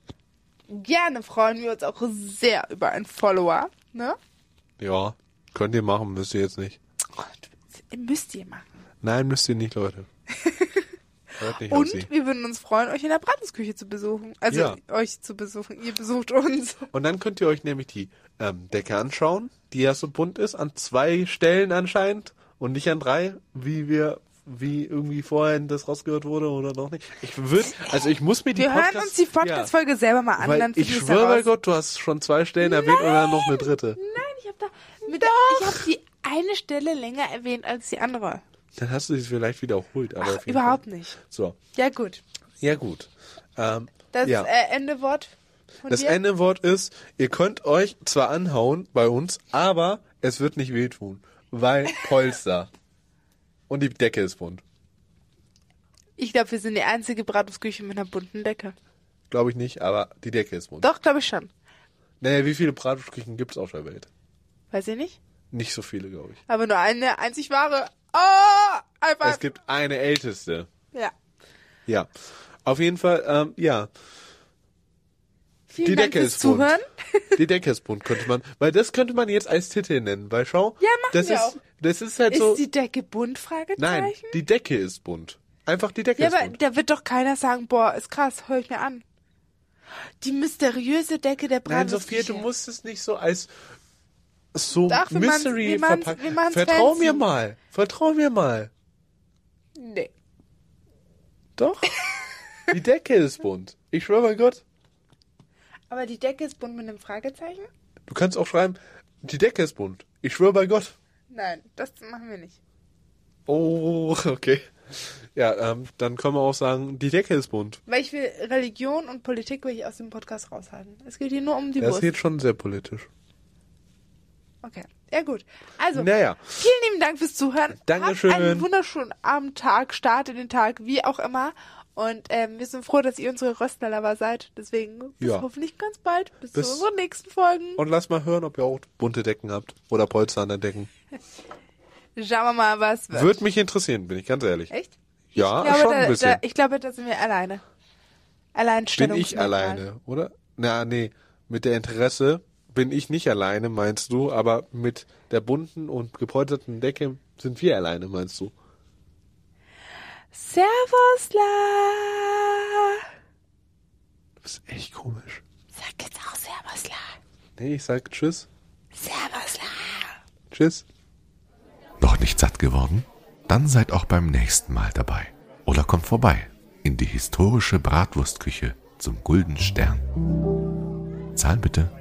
Gerne freuen wir uns auch sehr über einen Follower, ne? Ja, könnt ihr machen, müsst ihr jetzt nicht. Oh, du- müsst ihr machen. Nein, müsst ihr nicht, Leute. Hört nicht auf Und sie. wir würden uns freuen, euch in der Bratwurstküche zu besuchen. Also Ja. euch zu besuchen. Ihr besucht uns. Und dann könnt ihr euch nämlich die ähm, Decke anschauen, die ja so bunt ist, an zwei Stellen anscheinend und nicht an drei, wie wir, wie irgendwie vorhin das rausgehört wurde oder noch nicht. Ich würde, also ich muss mir die Wir Podcast, hören uns die Podcast-Folge selber mal ja, an. weil Dann ich finden wir es schwöre bei heraus. Gott, du hast schon zwei Stellen erwähnt und dann noch eine dritte. Nein, ich habe da mit der, ich habe die eine Stelle länger erwähnt als die andere. Dann hast du sie vielleicht wiederholt, aber Ach, auf jeden überhaupt Fall. nicht. So, Ja, gut. ja gut. Ähm, Das ja. äh, Endewort von Das dir? Endewort ist, ihr könnt euch zwar anhauen bei uns, aber es wird nicht wehtun, weil Polster. Und die Decke ist bunt. Ich glaube, wir sind die einzige Bratwurstküche mit einer bunten Decke. Glaube ich nicht, aber die Decke ist bunt. Doch, glaube ich schon. Naja, wie viele Bratwurstküchen gibt es auf der Welt? Weiß ich nicht. Nicht so viele, glaube ich. Aber nur eine einzig wahre. Oh, einfach. Es gibt eine älteste. Ja. Ja. Auf jeden Fall, ähm, ja. Vielen Die Dank Decke fürs ist bunt. Zuhören. Die Decke ist bunt, könnte man. Weil das könnte man jetzt als Titel nennen, weil schau. Ja, machen das wir ist, auch. Das ist halt Ist so. die Decke bunt? Fragezeichen. Nein, die Decke ist bunt. Einfach die Decke Ja, ist aber bunt. da wird doch keiner sagen, boah, ist krass, hör ich mir an. Die mysteriöse Decke der Nein, Bratwurstküche. Sophia, du musst es nicht so als so Doch, wir machen's- Mystery wir machen's- verpacken. wir machen's Vertrau fancy. mir mal. Vertrau mir mal. Nee. Doch. Die Decke ist bunt. Ich schwöre bei Gott. Aber die Decke ist bunt mit einem Fragezeichen? Du kannst auch schreiben, die Decke ist bunt. Ich schwöre bei Gott. Nein, das machen wir nicht. Oh, okay. Ja, ähm, dann können wir auch sagen, die Decke ist bunt. Weil ich will Religion und Politik will ich aus dem Podcast raushalten. Es geht hier nur um die Das ist Wurst. jetzt schon sehr politisch. Okay, ja gut. Also, Naja. vielen lieben Dank fürs Zuhören. Dankeschön. Habt einen wunderschönen Abend, Tag, starte den Tag, wie auch immer. Und ähm, wir sind froh, dass ihr unsere Röstlerlover seid. Deswegen bis Ja. hoffentlich ganz bald. Bis, Bis- zu unseren nächsten Folgen. Und lass mal hören, ob ihr auch bunte Decken habt. Oder Polster an der Decken. Schauen wir mal, was wird. Würde mich interessieren, bin ich ganz ehrlich. Echt? Ja, Ich glaube, schon ein da, bisschen. da, ich glaube, da sind wir alleine. Bin Alleinstellungsmerkmal. ich alleine, oder? Na, nee. Mit der Interesse bin ich nicht alleine, meinst du? Aber mit der bunten und gepolsterten Decke sind wir alleine, meinst du? Servusla. Das ist echt komisch. Sag jetzt auch Servusla. Nee, ich sag Tschüss. Servusla. Tschüss. Noch nicht satt geworden? Dann seid auch beim nächsten Mal dabei. Oder kommt vorbei in die historische Bratwurstküche zum Gulden Stern. Zahl bitte